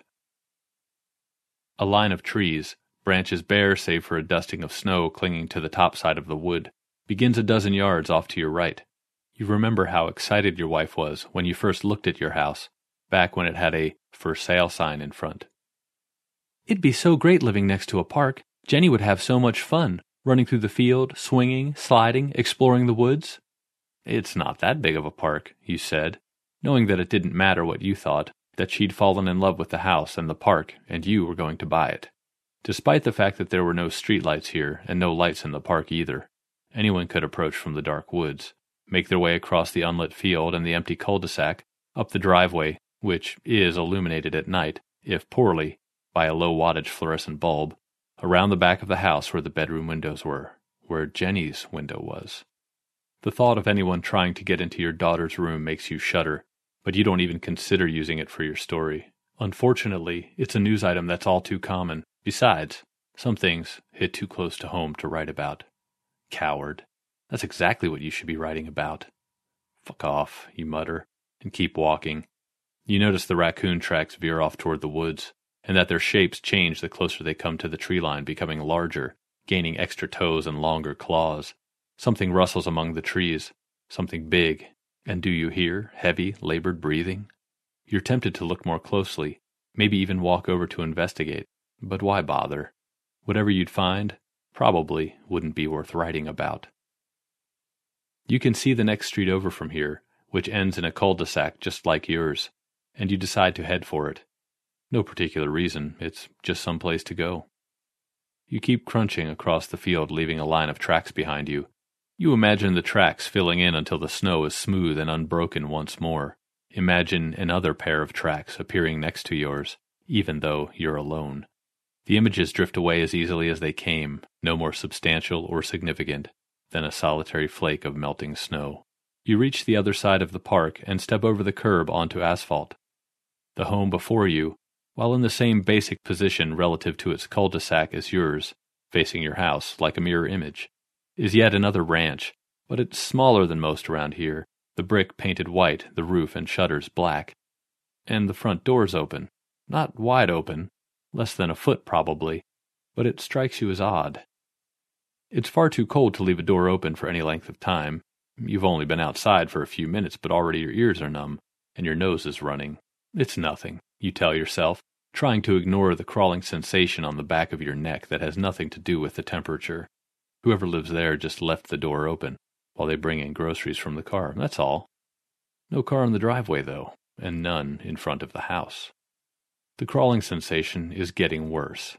[SPEAKER 10] A line of trees, branches bare save for a dusting of snow clinging to the top side of the wood, begins a dozen yards off to your right. You remember how excited your wife was when you first looked at your house, back when it had a for sale sign in front. It'd be so great living next to a park. Jenny would have so much fun, running through the field, swinging, sliding, exploring the woods. It's not that big of a park, you said, knowing that it didn't matter what you thought, that she'd fallen in love with the house and the park, and you were going to buy it. Despite the fact that there were no streetlights here, and no lights in the park either, anyone could approach from the dark woods, make their way across the unlit field and the empty cul-de-sac, up the driveway, which is illuminated at night, if poorly, by a low-wattage fluorescent bulb, around the back of the house where the bedroom windows were, where Jenny's window was. The thought of anyone trying to get into your daughter's room makes you shudder, but you don't even consider using it for your story. Unfortunately, it's a news item that's all too common. Besides, some things hit too close to home to write about. Coward. That's exactly what you should be writing about. Fuck off, you mutter, and keep walking. You notice the raccoon tracks veer off toward the woods, and that their shapes change the closer they come to the tree line, becoming larger, gaining extra toes and longer claws. Something rustles among the trees, something big, and do you hear heavy, labored breathing? You're tempted to look more closely, maybe even walk over to investigate, but why bother? Whatever you'd find probably wouldn't be worth writing about. You can see the next street over from here, which ends in a cul-de-sac just like yours, and you decide to head for it. No particular reason, it's just some place to go. You keep crunching across the field, leaving a line of tracks behind you. You imagine the tracks filling in until the snow is smooth and unbroken once more. Imagine another pair of tracks appearing next to yours, even though you're alone. The images drift away as easily as they came, no more substantial or significant than a solitary flake of melting snow. You reach the other side of the park and step over the curb onto asphalt. The home before you, while in the same basic position relative to its cul-de-sac as yours, facing your house like a mirror image, is yet another ranch, but it's smaller than most around here, the brick painted white, the roof and shutters black. And the front door's open. Not wide open, less than a foot probably, but it strikes you as odd. It's far too cold to leave a door open for any length of time. You've only been outside for a few minutes, but already your ears are numb, and your nose is running. It's nothing, you tell yourself, trying to ignore the crawling sensation on the back of your neck that has nothing to do with the temperature. Whoever lives there just left the door open while they bring in groceries from the car, that's all. No car in the driveway, though, and none in front of the house. The crawling sensation is getting worse.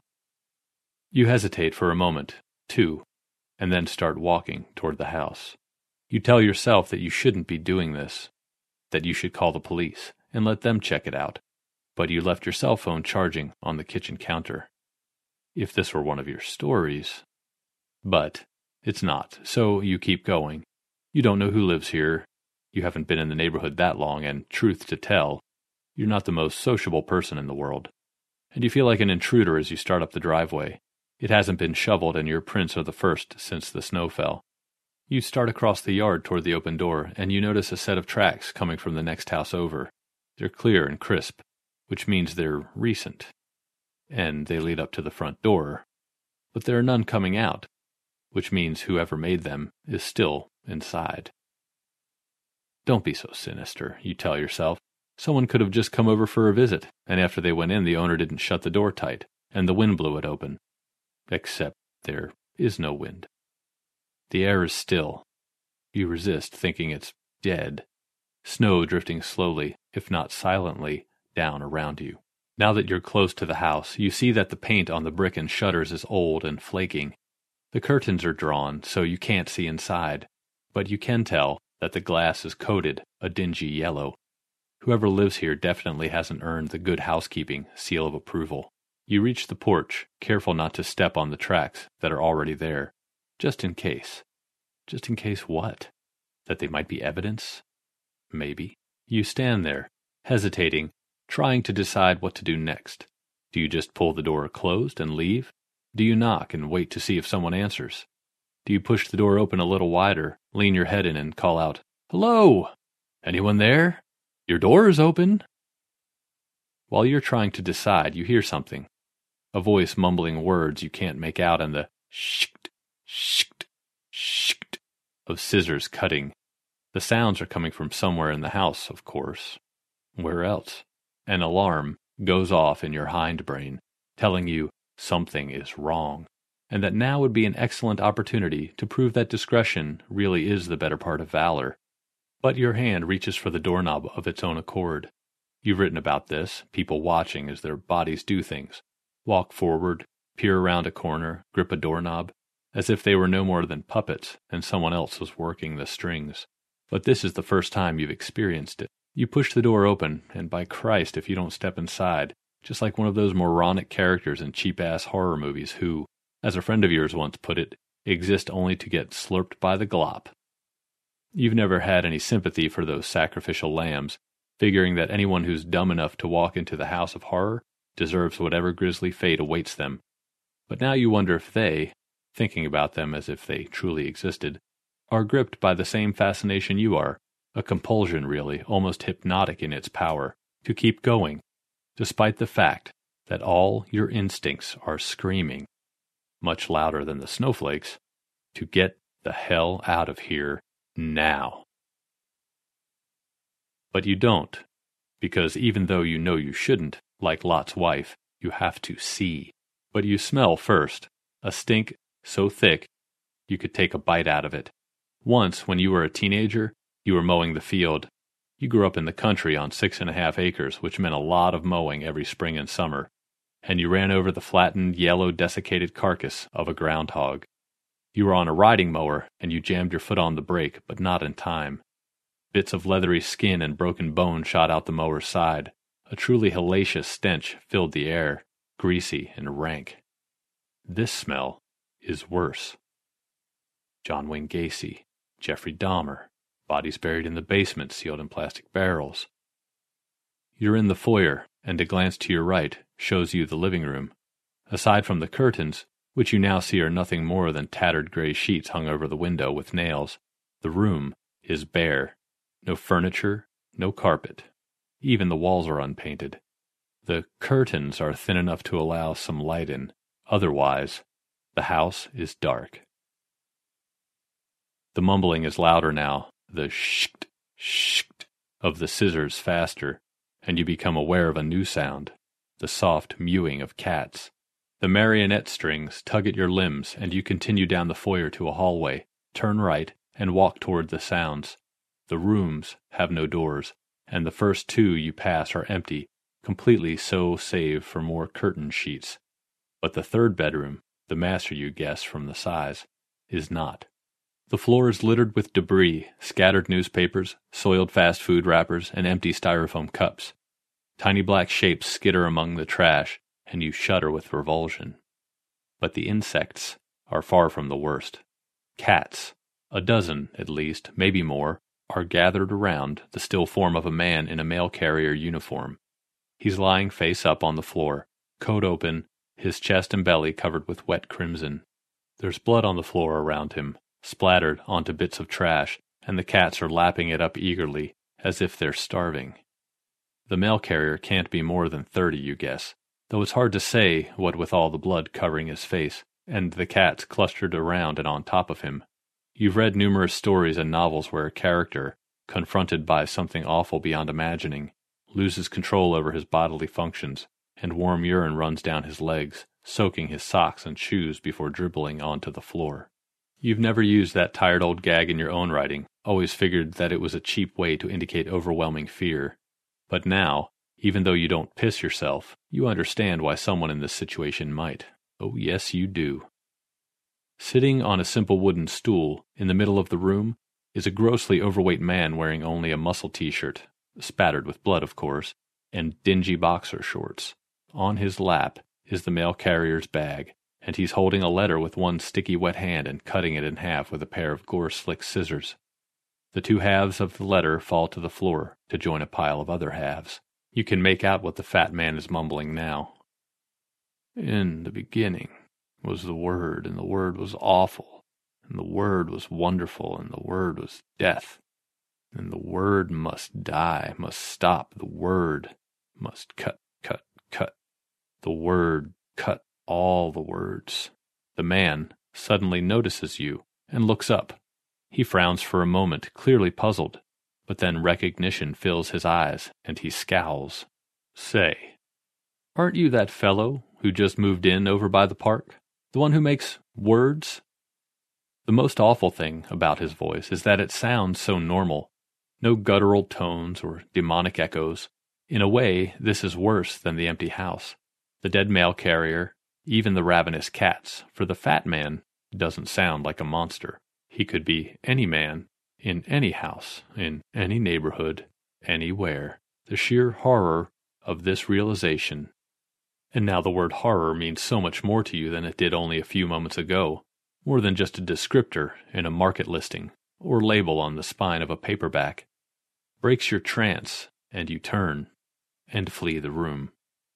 [SPEAKER 10] You hesitate for a moment, two, and then start walking toward the house. You tell yourself that you shouldn't be doing this, that you should call the police and let them check it out, but you left your cell phone charging on the kitchen counter. If this were one of your stories... But it's not, so you keep going. You don't know who lives here. You haven't been in the neighborhood that long, and truth to tell, you're not the most sociable person in the world. And you feel like an intruder as you start up the driveway. It hasn't been shoveled, and your prints are the first since the snow fell. You start across the yard toward the open door, and you notice a set of tracks coming from the next house over. They're clear and crisp, which means they're recent. And they lead up to the front door. But there are none coming out, which means whoever made them is still inside. Don't be so sinister, you tell yourself. Someone could have just come over for a visit, and after they went in, the owner didn't shut the door tight, and the wind blew it open. Except there is no wind. The air is still. You resist, thinking it's dead. Snow drifting slowly, if not silently, down around you. Now that you're close to the house, you see that the paint on the brick and shutters is old and flaking. The curtains are drawn, so you can't see inside, but you can tell that the glass is coated a dingy yellow. Whoever lives here definitely hasn't earned the good housekeeping seal of approval. You reach the porch, careful not to step on the tracks that are already there, just in case. Just in case what? That they might be evidence? Maybe. You stand there, hesitating, trying to decide what to do next. Do you just pull the door closed and leave? Do you knock and wait to see if someone answers? Do you push the door open a little wider, lean your head in and call out, "Hello? Anyone there? Your door is open." While you're trying to decide, you hear something. A voice mumbling words you can't make out and the shikt, shikt, shikt of scissors cutting. The sounds are coming from somewhere in the house, of course. Where else? An alarm goes off in your hindbrain, telling you something is wrong, and that now would be an excellent opportunity to prove that discretion really is the better part of valor. But your hand reaches for the doorknob of its own accord. You've written about this, people watching as their bodies do things. Walk forward, peer around a corner, grip a doorknob, as if they were no more than puppets and someone else was working the strings. But this is the first time you've experienced it. You push the door open, and by Christ, if you don't step inside, just like one of those moronic characters in cheap-ass horror movies who, as a friend of yours once put it, exist only to get slurped by the glop. You've never had any sympathy for those sacrificial lambs, figuring that anyone who's dumb enough to walk into the house of horror deserves whatever grisly fate awaits them. But now you wonder if they, thinking about them as if they truly existed, are gripped by the same fascination you are, a compulsion really, almost hypnotic in its power, to keep going, despite the fact that all your instincts are screaming, much louder than the snowflakes, to get the hell out of here now. But you don't, because even though you know you shouldn't, like Lot's wife, you have to see. But you smell first, a stink so thick you could take a bite out of it. Once, when you were a teenager, you were mowing the field. You grew up in the country on six and a half acres, which meant a lot of mowing every spring and summer, and you ran over the flattened, yellow, desiccated carcass of a groundhog. You were on a riding mower, and you jammed your foot on the brake, but not in time. Bits of leathery skin and broken bone shot out the mower's side. A truly hellacious stench filled the air, greasy and rank. This smell is worse. John Wayne Gacy, Jeffrey Dahmer, bodies buried in the basement sealed in plastic barrels. You're in the foyer, and a glance to your right shows you the living room. Aside from the curtains, which you now see are nothing more than tattered gray sheets hung over the window with nails, the room is bare. No furniture, no carpet. Even the walls are unpainted. The curtains are thin enough to allow some light in. Otherwise, the house is dark. The mumbling is louder now, the shikt, shikt of the scissors faster, and you become aware of a new sound, the soft mewing of cats. The marionette strings tug at your limbs, and you continue down the foyer to a hallway, turn right, and walk toward the sounds. The rooms have no doors, and the first two you pass are empty, completely so save for more curtain sheets. But the third bedroom, the master you guess from the size, is not. The floor is littered with debris, scattered newspapers, soiled fast food wrappers, and empty styrofoam cups. Tiny black shapes skitter among the trash, and you shudder with revulsion. But the insects are far from the worst. Cats, a dozen at least, maybe more, are gathered around the still form of a man in a mail carrier uniform. He's lying face up on the floor, coat open, his chest and belly covered with wet crimson. There's blood on the floor around him, splattered onto bits of trash, and the cats are lapping it up eagerly, as if they're starving. The mail carrier can't be more than thirty, you guess, though it's hard to say what with all the blood covering his face, and the cats clustered around and on top of him. You've read numerous stories and novels where a character, confronted by something awful beyond imagining, loses control over his bodily functions and warm urine runs down his legs, soaking his socks and shoes before dribbling onto the floor. You've never used that tired old gag in your own writing, always figured that it was a cheap way to indicate overwhelming fear. But now, even though you don't piss yourself, you understand why someone in this situation might. Oh yes, you do. Sitting on a simple wooden stool in the middle of the room is a grossly overweight man wearing only a muscle t-shirt, spattered with blood of course, and dingy boxer shorts. On his lap is the mail carrier's bag, and he's holding a letter with one sticky wet hand and cutting it in half with a pair of gore-slick scissors. The two halves of the letter fall to the floor to join a pile of other halves. You can make out what the fat man is mumbling now. In the beginning was the Word, and the Word was awful, and the Word was wonderful, and the Word was death. And the Word must die, must stop, the Word must cut, cut, cut. The Word cut all the words. The man suddenly notices you and looks up. He frowns for a moment, clearly puzzled, but then recognition fills his eyes, and he scowls. Say, aren't you that fellow who just moved in over by the park? The one who makes words? The most awful thing about his voice is that it sounds so normal. No guttural tones or demonic echoes. In a way, this is worse than the empty house, the dead mail carrier, even the ravenous cats, for the fat man doesn't sound like a monster. He could be any man, in any house, in any neighborhood, anywhere. The sheer horror of this realization. And now the word horror means so much more to you than it did only a few moments ago, more than just a descriptor in a market listing, or label on the spine of a paperback. Breaks your trance, and you turn, and flee the room.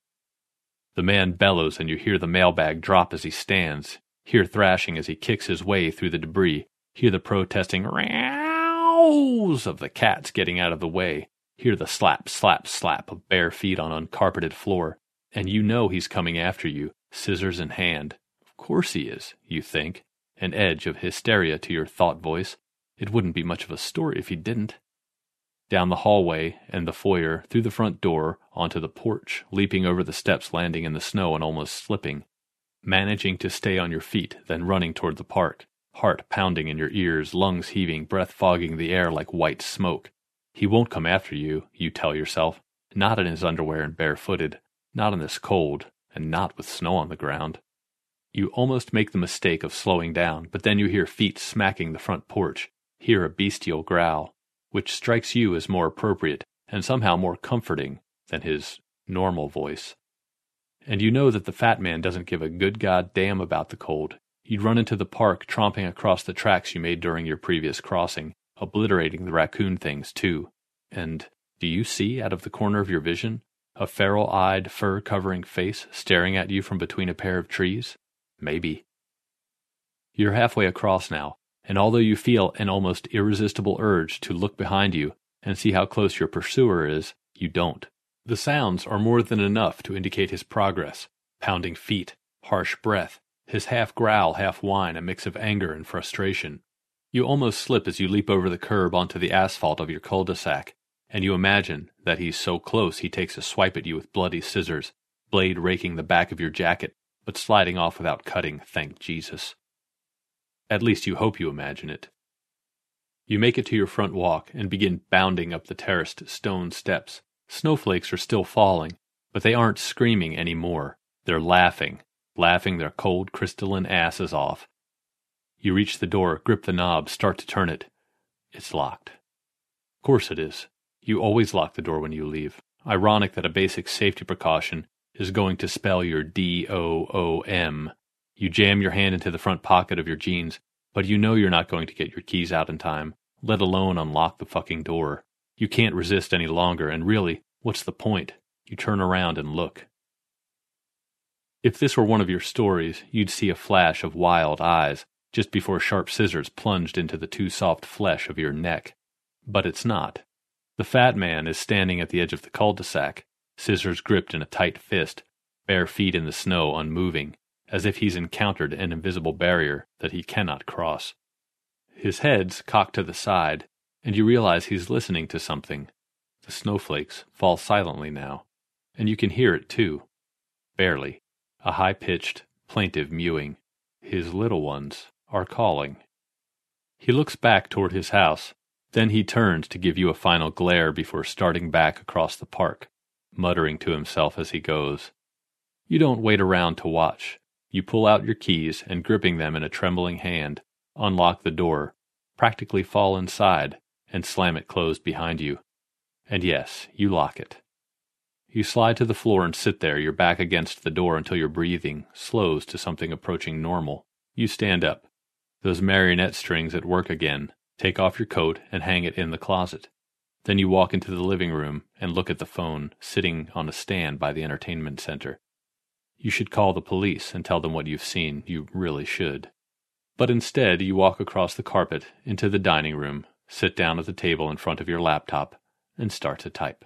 [SPEAKER 10] The man bellows, and you hear the mailbag drop as he stands, hear thrashing as he kicks his way through the debris, hear the protesting rows of the cats getting out of the way, hear the slap, slap, slap of bare feet on uncarpeted floor, and you know he's coming after you, scissors in hand. Of course he is, you think, an edge of hysteria to your thought voice. It wouldn't be much of a story if he didn't. Down the hallway and the foyer, through the front door, onto the porch, leaping over the steps, landing in the snow and almost slipping, managing to stay on your feet, then running toward the park, heart pounding in your ears, lungs heaving, breath fogging the air like white smoke. He won't come after you, you tell yourself, not in his underwear and barefooted, not in this cold, and not with snow on the ground. You almost make the mistake of slowing down, but then you hear feet smacking the front porch, hear a bestial growl, which strikes you as more appropriate and somehow more comforting than his normal voice. And you know that the fat man doesn't give a good goddamn about the cold. You'd run into the park tromping across the tracks you made during your previous crossing, obliterating the raccoon things too. And do you see, out of the corner of your vision, a feral-eyed, fur-covering face staring at you from between a pair of trees? Maybe. You're halfway across now, and although you feel an almost irresistible urge to look behind you and see how close your pursuer is, you don't. The sounds are more than enough to indicate his progress. Pounding feet, harsh breath, his half growl, half whine, a mix of anger and frustration. You almost slip as you leap over the curb onto the asphalt of your cul-de-sac, and you imagine that he's so close he takes a swipe at you with bloody scissors, blade raking the back of your jacket, but sliding off without cutting, thank Jesus. At least you hope you imagine it. You make it to your front walk and begin bounding up the terraced stone steps. Snowflakes are still falling, but they aren't screaming anymore. They're laughing, laughing their cold crystalline asses off. You reach the door, grip the knob, start to turn it. It's locked. Of course it is. You always lock the door when you leave. Ironic that a basic safety precaution is going to spell your D O O M. You jam your hand into the front pocket of your jeans, but you know you're not going to get your keys out in time, let alone unlock the fucking door. You can't resist any longer, and really, what's the point? You turn around and look. If this were one of your stories, you'd see a flash of wild eyes just before sharp scissors plunged into the too soft flesh of your neck. But it's not. The fat man is standing at the edge of the cul-de-sac, scissors gripped in a tight fist, bare feet in the snow, unmoving, as if he's encountered an invisible barrier that he cannot cross. His head's cocked to the side, and you realize he's listening to something. The snowflakes fall silently now, and you can hear it too. Barely. A high-pitched, plaintive mewing. His little ones are calling. He looks back toward his house. Then he turns to give you a final glare before starting back across the park, muttering to himself as he goes. You don't wait around to watch. You pull out your keys and, gripping them in a trembling hand, unlock the door, practically fall inside, and slam it closed behind you. And yes, you lock it. You slide to the floor and sit there, your back against the door until your breathing slows to something approaching normal. You stand up. Those marionette strings at work again. Take off your coat and hang it in the closet. Then you walk into the living room and look at the phone sitting on a stand by the entertainment center. You should call the police and tell them what you've seen. You really should. But instead, you walk across the carpet into the dining room, sit down at the table in front of your laptop, and start to type.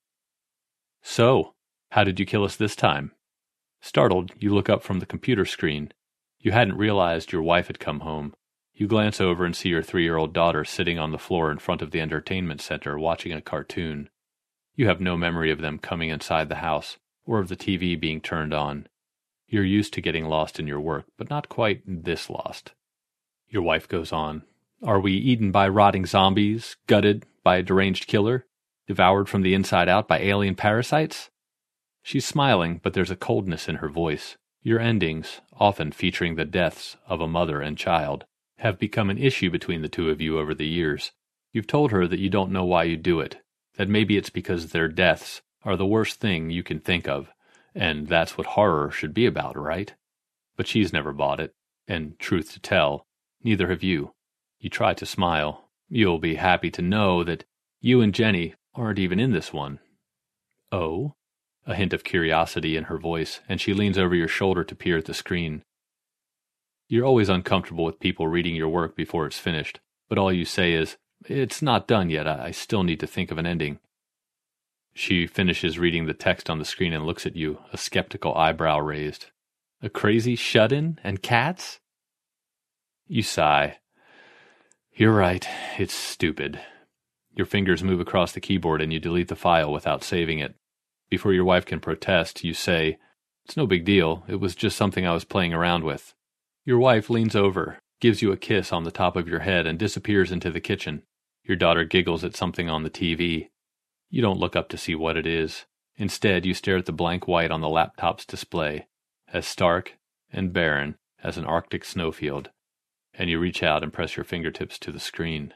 [SPEAKER 10] So, how did you kill us this time? Startled, you look up from the computer screen. You hadn't realized your wife had come home. You glance over and see your three-year-old daughter sitting on the floor in front of the entertainment center watching a cartoon. You have no memory of them coming inside the house, or of the T V being turned on. You're used to getting lost in your work, but not quite this lost. Your wife goes on. Are we eaten by rotting zombies, gutted by a deranged killer, devoured from the inside out by alien parasites? She's smiling, but there's a coldness in her voice. Your endings, often featuring the deaths of a mother and child, have become an issue between the two of you over the years. You've told her that you don't know why you do it, that maybe it's because their deaths are the worst thing you can think of, and that's what horror should be about, right? But she's never bought it, and truth to tell, neither have you. You try to smile. You'll be happy to know that you and Jenny aren't even in this one. Oh? A hint of curiosity in her voice, and she leans over your shoulder to peer at the screen. You're always uncomfortable with people reading your work before it's finished, but all you say is, it's not done yet, I still need to think of an ending. She finishes reading the text on the screen and looks at you, a skeptical eyebrow raised. A crazy shut-in and cats? You sigh. You're right, it's stupid. Your fingers move across the keyboard and you delete the file without saving it. Before your wife can protest, you say, it's no big deal, it was just something I was playing around with. Your wife leans over, gives you a kiss on the top of your head, and disappears into the kitchen. Your daughter giggles at something on the T V. You don't look up to see what it is. Instead, you stare at the blank white on the laptop's display, as stark and barren as an Arctic snowfield, and you reach out and press your fingertips to the screen.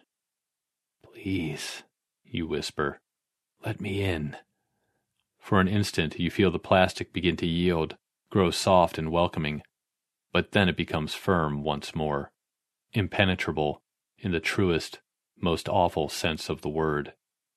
[SPEAKER 10] Please, you whisper, let me in. For an instant, you feel the plastic begin to yield, grow soft and welcoming, but then it becomes firm once more, impenetrable in the truest, most awful sense of the word.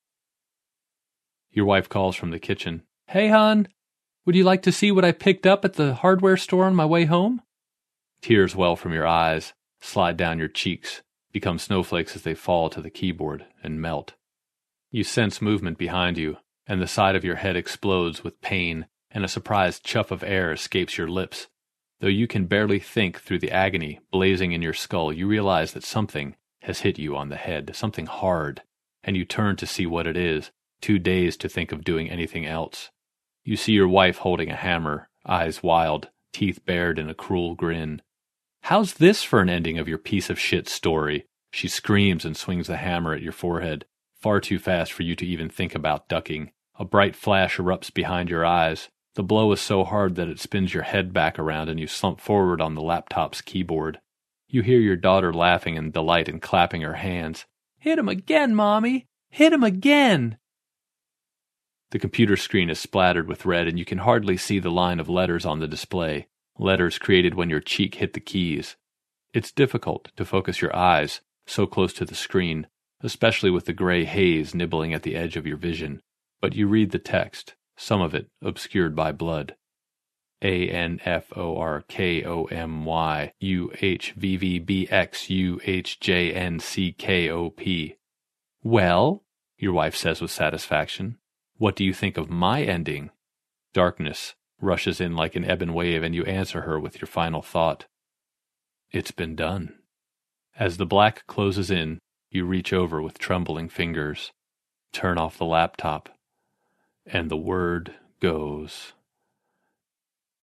[SPEAKER 10] Your wife calls from the kitchen. Hey, hon, would you like to see what I picked up at the hardware store on my way home? Tears well from your eyes, slide down your cheeks, become snowflakes as they fall to the keyboard and melt. You sense movement behind you, and the side of your head explodes with pain, and a surprised chuff of air escapes your lips. Though you can barely think through the agony blazing in your skull, you realize that something has hit you on the head, something hard, and you turn to see what it is, too dazed to think of doing anything else. You see your wife holding a hammer, eyes wild, teeth bared in a cruel grin. How's this for an ending of your piece of shit story? She screams and swings the hammer at your forehead, far too fast for you to even think about ducking. A bright flash erupts behind your eyes. The blow is so hard that it spins your head back around and you slump forward on the laptop's keyboard. You hear your daughter laughing in delight and clapping her hands. Hit him again, Mommy! Hit him again! The computer screen is splattered with red and you can hardly see the line of letters on the display, letters created when your cheek hit the keys. It's difficult to focus your eyes so close to the screen, especially with the gray haze nibbling at the edge of your vision, but you read the text, some of it obscured by blood. A N F O R K O M Y U H V V B X U H J N C K O P. Well, your wife says with satisfaction, what do you think of my ending? Darkness rushes in like an ebon wave and you answer her with your final thought. It's been done. As the black closes in, you reach over with trembling fingers, turn off the laptop, and the word goes.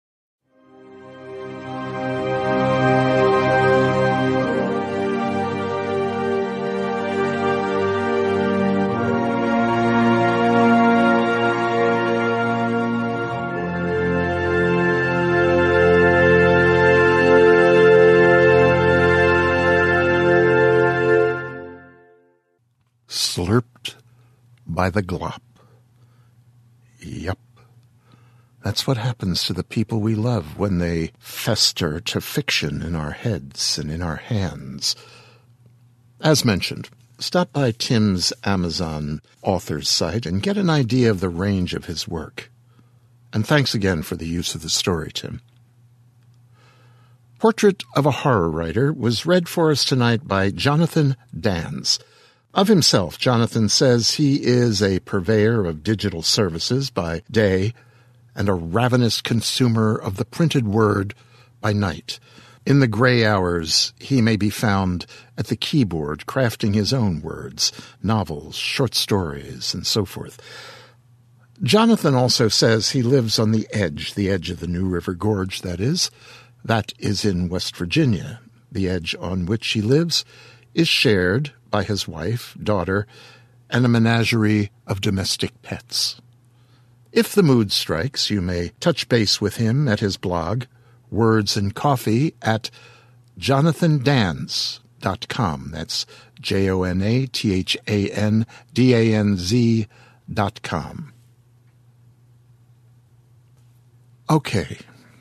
[SPEAKER 6] by the glop. Yup. That's what happens to the people we love when they fester to fiction in our heads and in our hands. As mentioned, stop by Tim's Amazon authors site and get an idea of the range of his work. And thanks again for the use of the story, Tim. Portrait of a Horror Writer was read for us tonight by Jonathan Dans. Of himself, Jonathan says he is a purveyor of digital services by day and a ravenous consumer of the printed word by night. In the gray hours, he may be found at the keyboard crafting his own words, novels, short stories, and so forth. Jonathan also says he lives on the edge, the edge of the New River Gorge, that is. That is in West Virginia. The edge on which he lives is shared by his wife, daughter, and a menagerie of domestic pets. If the mood strikes, you may touch base with him at his blog, Words and Coffee, at jonathan dans dot com. That's J O N A T H A N D A N Z dot com. Okay.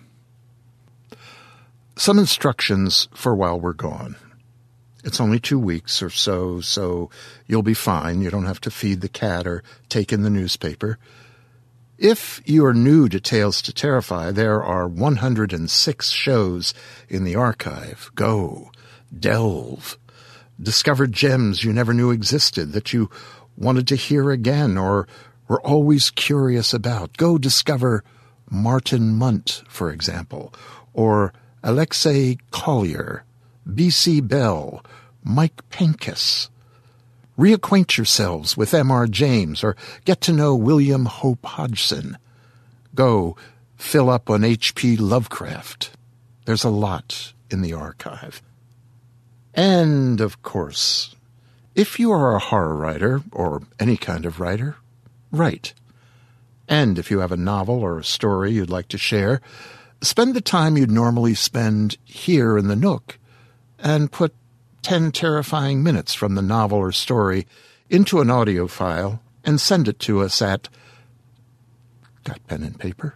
[SPEAKER 6] Some instructions for while we're gone. It's only two weeks or so, so you'll be fine. You don't have to feed the cat or take in the newspaper. If you are new to Tales to Terrify, there are one hundred six shows in the archive. Go, delve, discover gems you never knew existed that you wanted to hear again or were always curious about. Go discover Martin Munt, for example, or Alexei Collier, B C Bell, Mike Pincus. Reacquaint yourselves with M R James or get to know William Hope Hodgson. Go fill up on H P Lovecraft. There's a lot in the archive. And, of course, if you are a horror writer, or any kind of writer, write. And if you have a novel or a story you'd like to share, spend the time you'd normally spend here in the Nook and put ten terrifying minutes from the novel or story into an audio file and send it to us at, got pen and paper?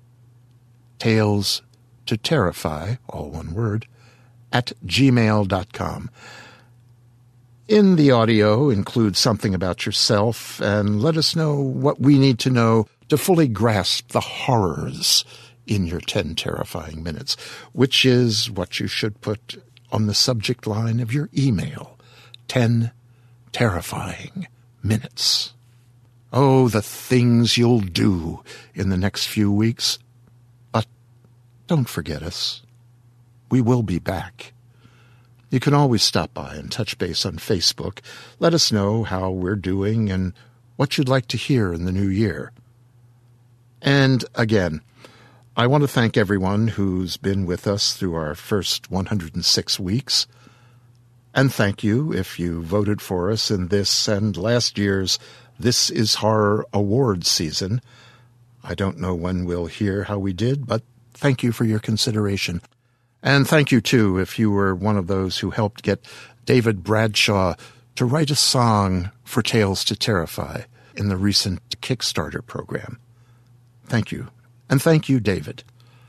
[SPEAKER 6] Tales to Terrify, all one word, at gmail dot com. In the audio, include something about yourself and let us know what we need to know to fully grasp the horrors in your ten terrifying minutes, which is what you should put on the subject line of your email. Ten terrifying minutes. Oh, the things you'll do in the next few weeks. But don't forget us. We will be back. You can always stop by and touch base on Facebook. Let us know how we're doing and what you'd like to hear in the new year. And again, I want to thank everyone who's been with us through our first one hundred six weeks. And thank you if you voted for us in this and last year's This Is Horror Awards season. I don't know when we'll hear how we did, but thank you for your consideration. And thank you, too, if you were one of those who helped get David Bradshaw to write a song for Tales to Terrify in the recent Kickstarter program. Thank you. And thank you, David.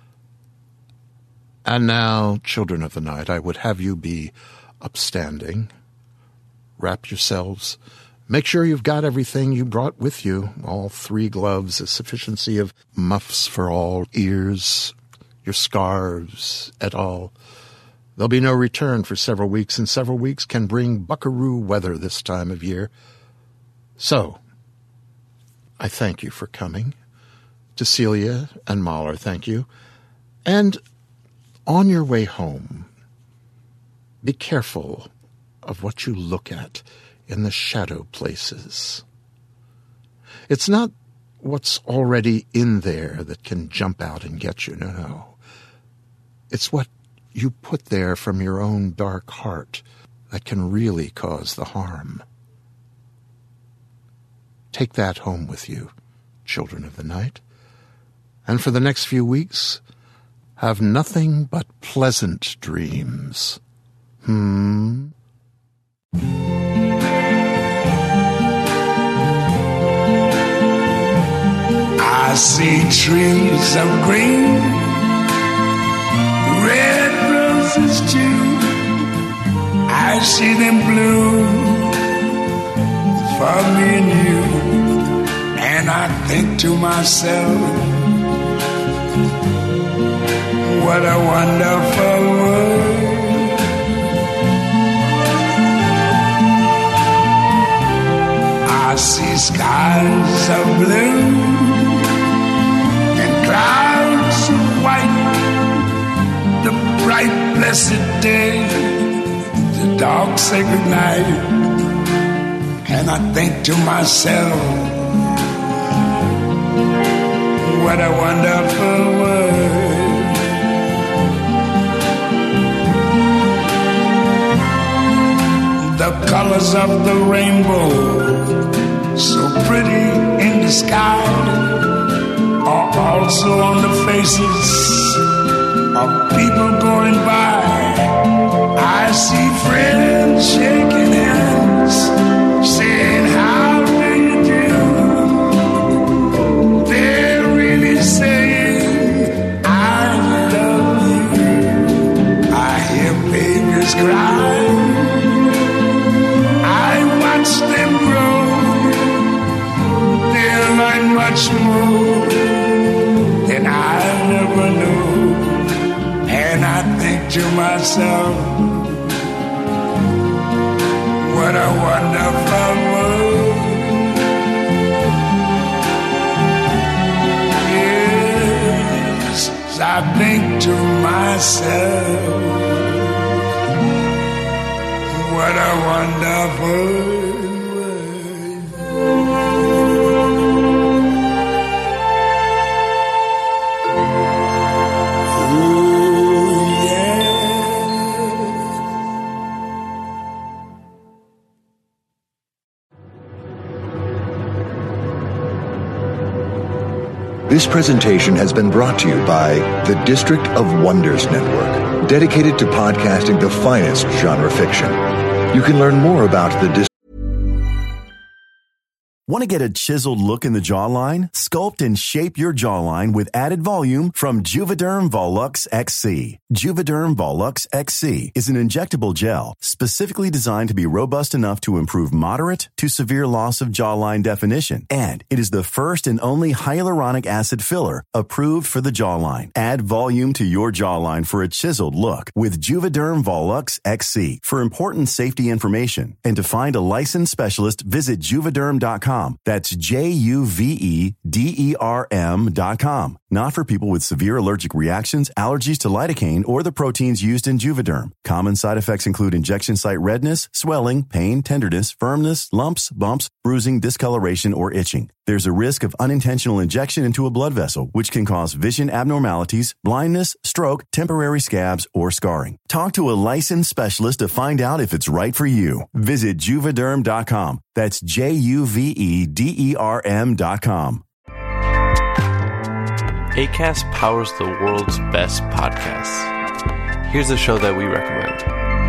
[SPEAKER 6] And now, children of the night, I would have you be upstanding. Wrap yourselves. Make sure you've got everything you brought with you, all three gloves, a sufficiency of muffs for all ears, your scarves, et al. There'll be no return for several weeks, and several weeks can bring buckaroo weather this time of year. So, I thank you for coming. To Celia and Mahler, thank you. And on your way home, be careful of what you look at in the shadow places. It's not what's already in there that can jump out and get you, no, no. It's what you put there from your own dark heart that can really cause the harm. Take that home with you, children of the night. And for the next few weeks, have nothing but pleasant dreams. Hmm?
[SPEAKER 11] I see trees of green, red roses too. I see them bloom for me and you. And I think to myself, what a wonderful world. I see skies of blue and clouds of white, the bright blessed day, the dark sacred night. And I think to myself, what a wonderful world. The colors of the rainbow, so pretty in the sky, are also on the faces of people going by. I see friends shaking hands, saying, how do you do? They're really saying, I love you. I hear babies cry, I watch them grow. They'll learn much more than I never knew. And I think to myself, what a wonderful world. Yes, I think to myself, what a wonderful world.
[SPEAKER 5] This presentation has been brought to you by the District of Wonders Network, dedicated to podcasting the finest genre fiction. You can learn more about the District.
[SPEAKER 12] Want to get a chiseled look in the jawline? Sculpt and shape your jawline with added volume from Juvederm Volux X C. Juvederm Volux X C is an injectable gel specifically designed to be robust enough to improve moderate to severe loss of jawline definition. And it is the first and only hyaluronic acid filler approved for the jawline. Add volume to your jawline for a chiseled look with Juvederm Volux X C. For important safety information and to find a licensed specialist, visit juvederm dot com. That's J U V E D E R M dot com. Not for people with severe allergic reactions, allergies to lidocaine, or the proteins used in Juvederm. Common side effects include injection site redness, swelling, pain, tenderness, firmness, lumps, bumps, bruising, discoloration, or itching. There's a risk of unintentional injection into a blood vessel, which can cause vision abnormalities, blindness, stroke, temporary scabs, or scarring. Talk to a licensed specialist to find out if it's right for you. Visit juvederm dot com. That's J U V E D E R M dot com.
[SPEAKER 13] Acast powers the world's best podcasts. Here's a show that we recommend.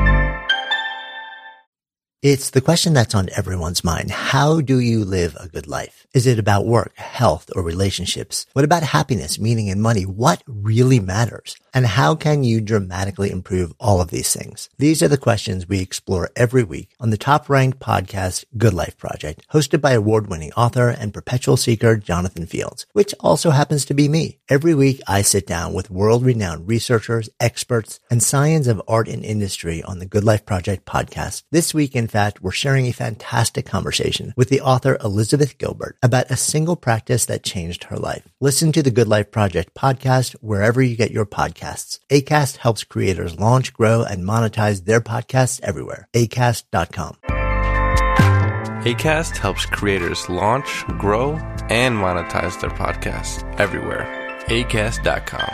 [SPEAKER 14] It's the question that's on everyone's mind. How do you live a good life? Is it about work, health, or relationships? What about happiness, meaning, and money? What really matters? And how can you dramatically improve all of these things? These are the questions we explore every week on the top-ranked podcast, Good Life Project, hosted by award-winning author and perpetual seeker Jonathan Fields, which also happens to be me. Every week, I sit down with world-renowned researchers, experts, and science of art and industry on the Good Life Project podcast. This week, in fact, we're sharing a fantastic conversation with the author Elizabeth Gilbert about a single practice that changed her life. Listen to the Good Life Project podcast wherever you get your podcasts. Acast helps creators launch, grow, and monetize their podcasts everywhere. acast dot com.
[SPEAKER 13] Acast helps creators launch, grow, and monetize their podcasts everywhere. acast dot com.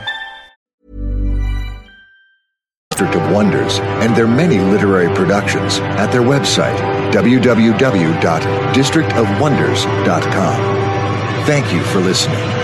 [SPEAKER 5] District of Wonders and their many literary productions at their website, w w w dot district of wonders dot com. Thank you for listening.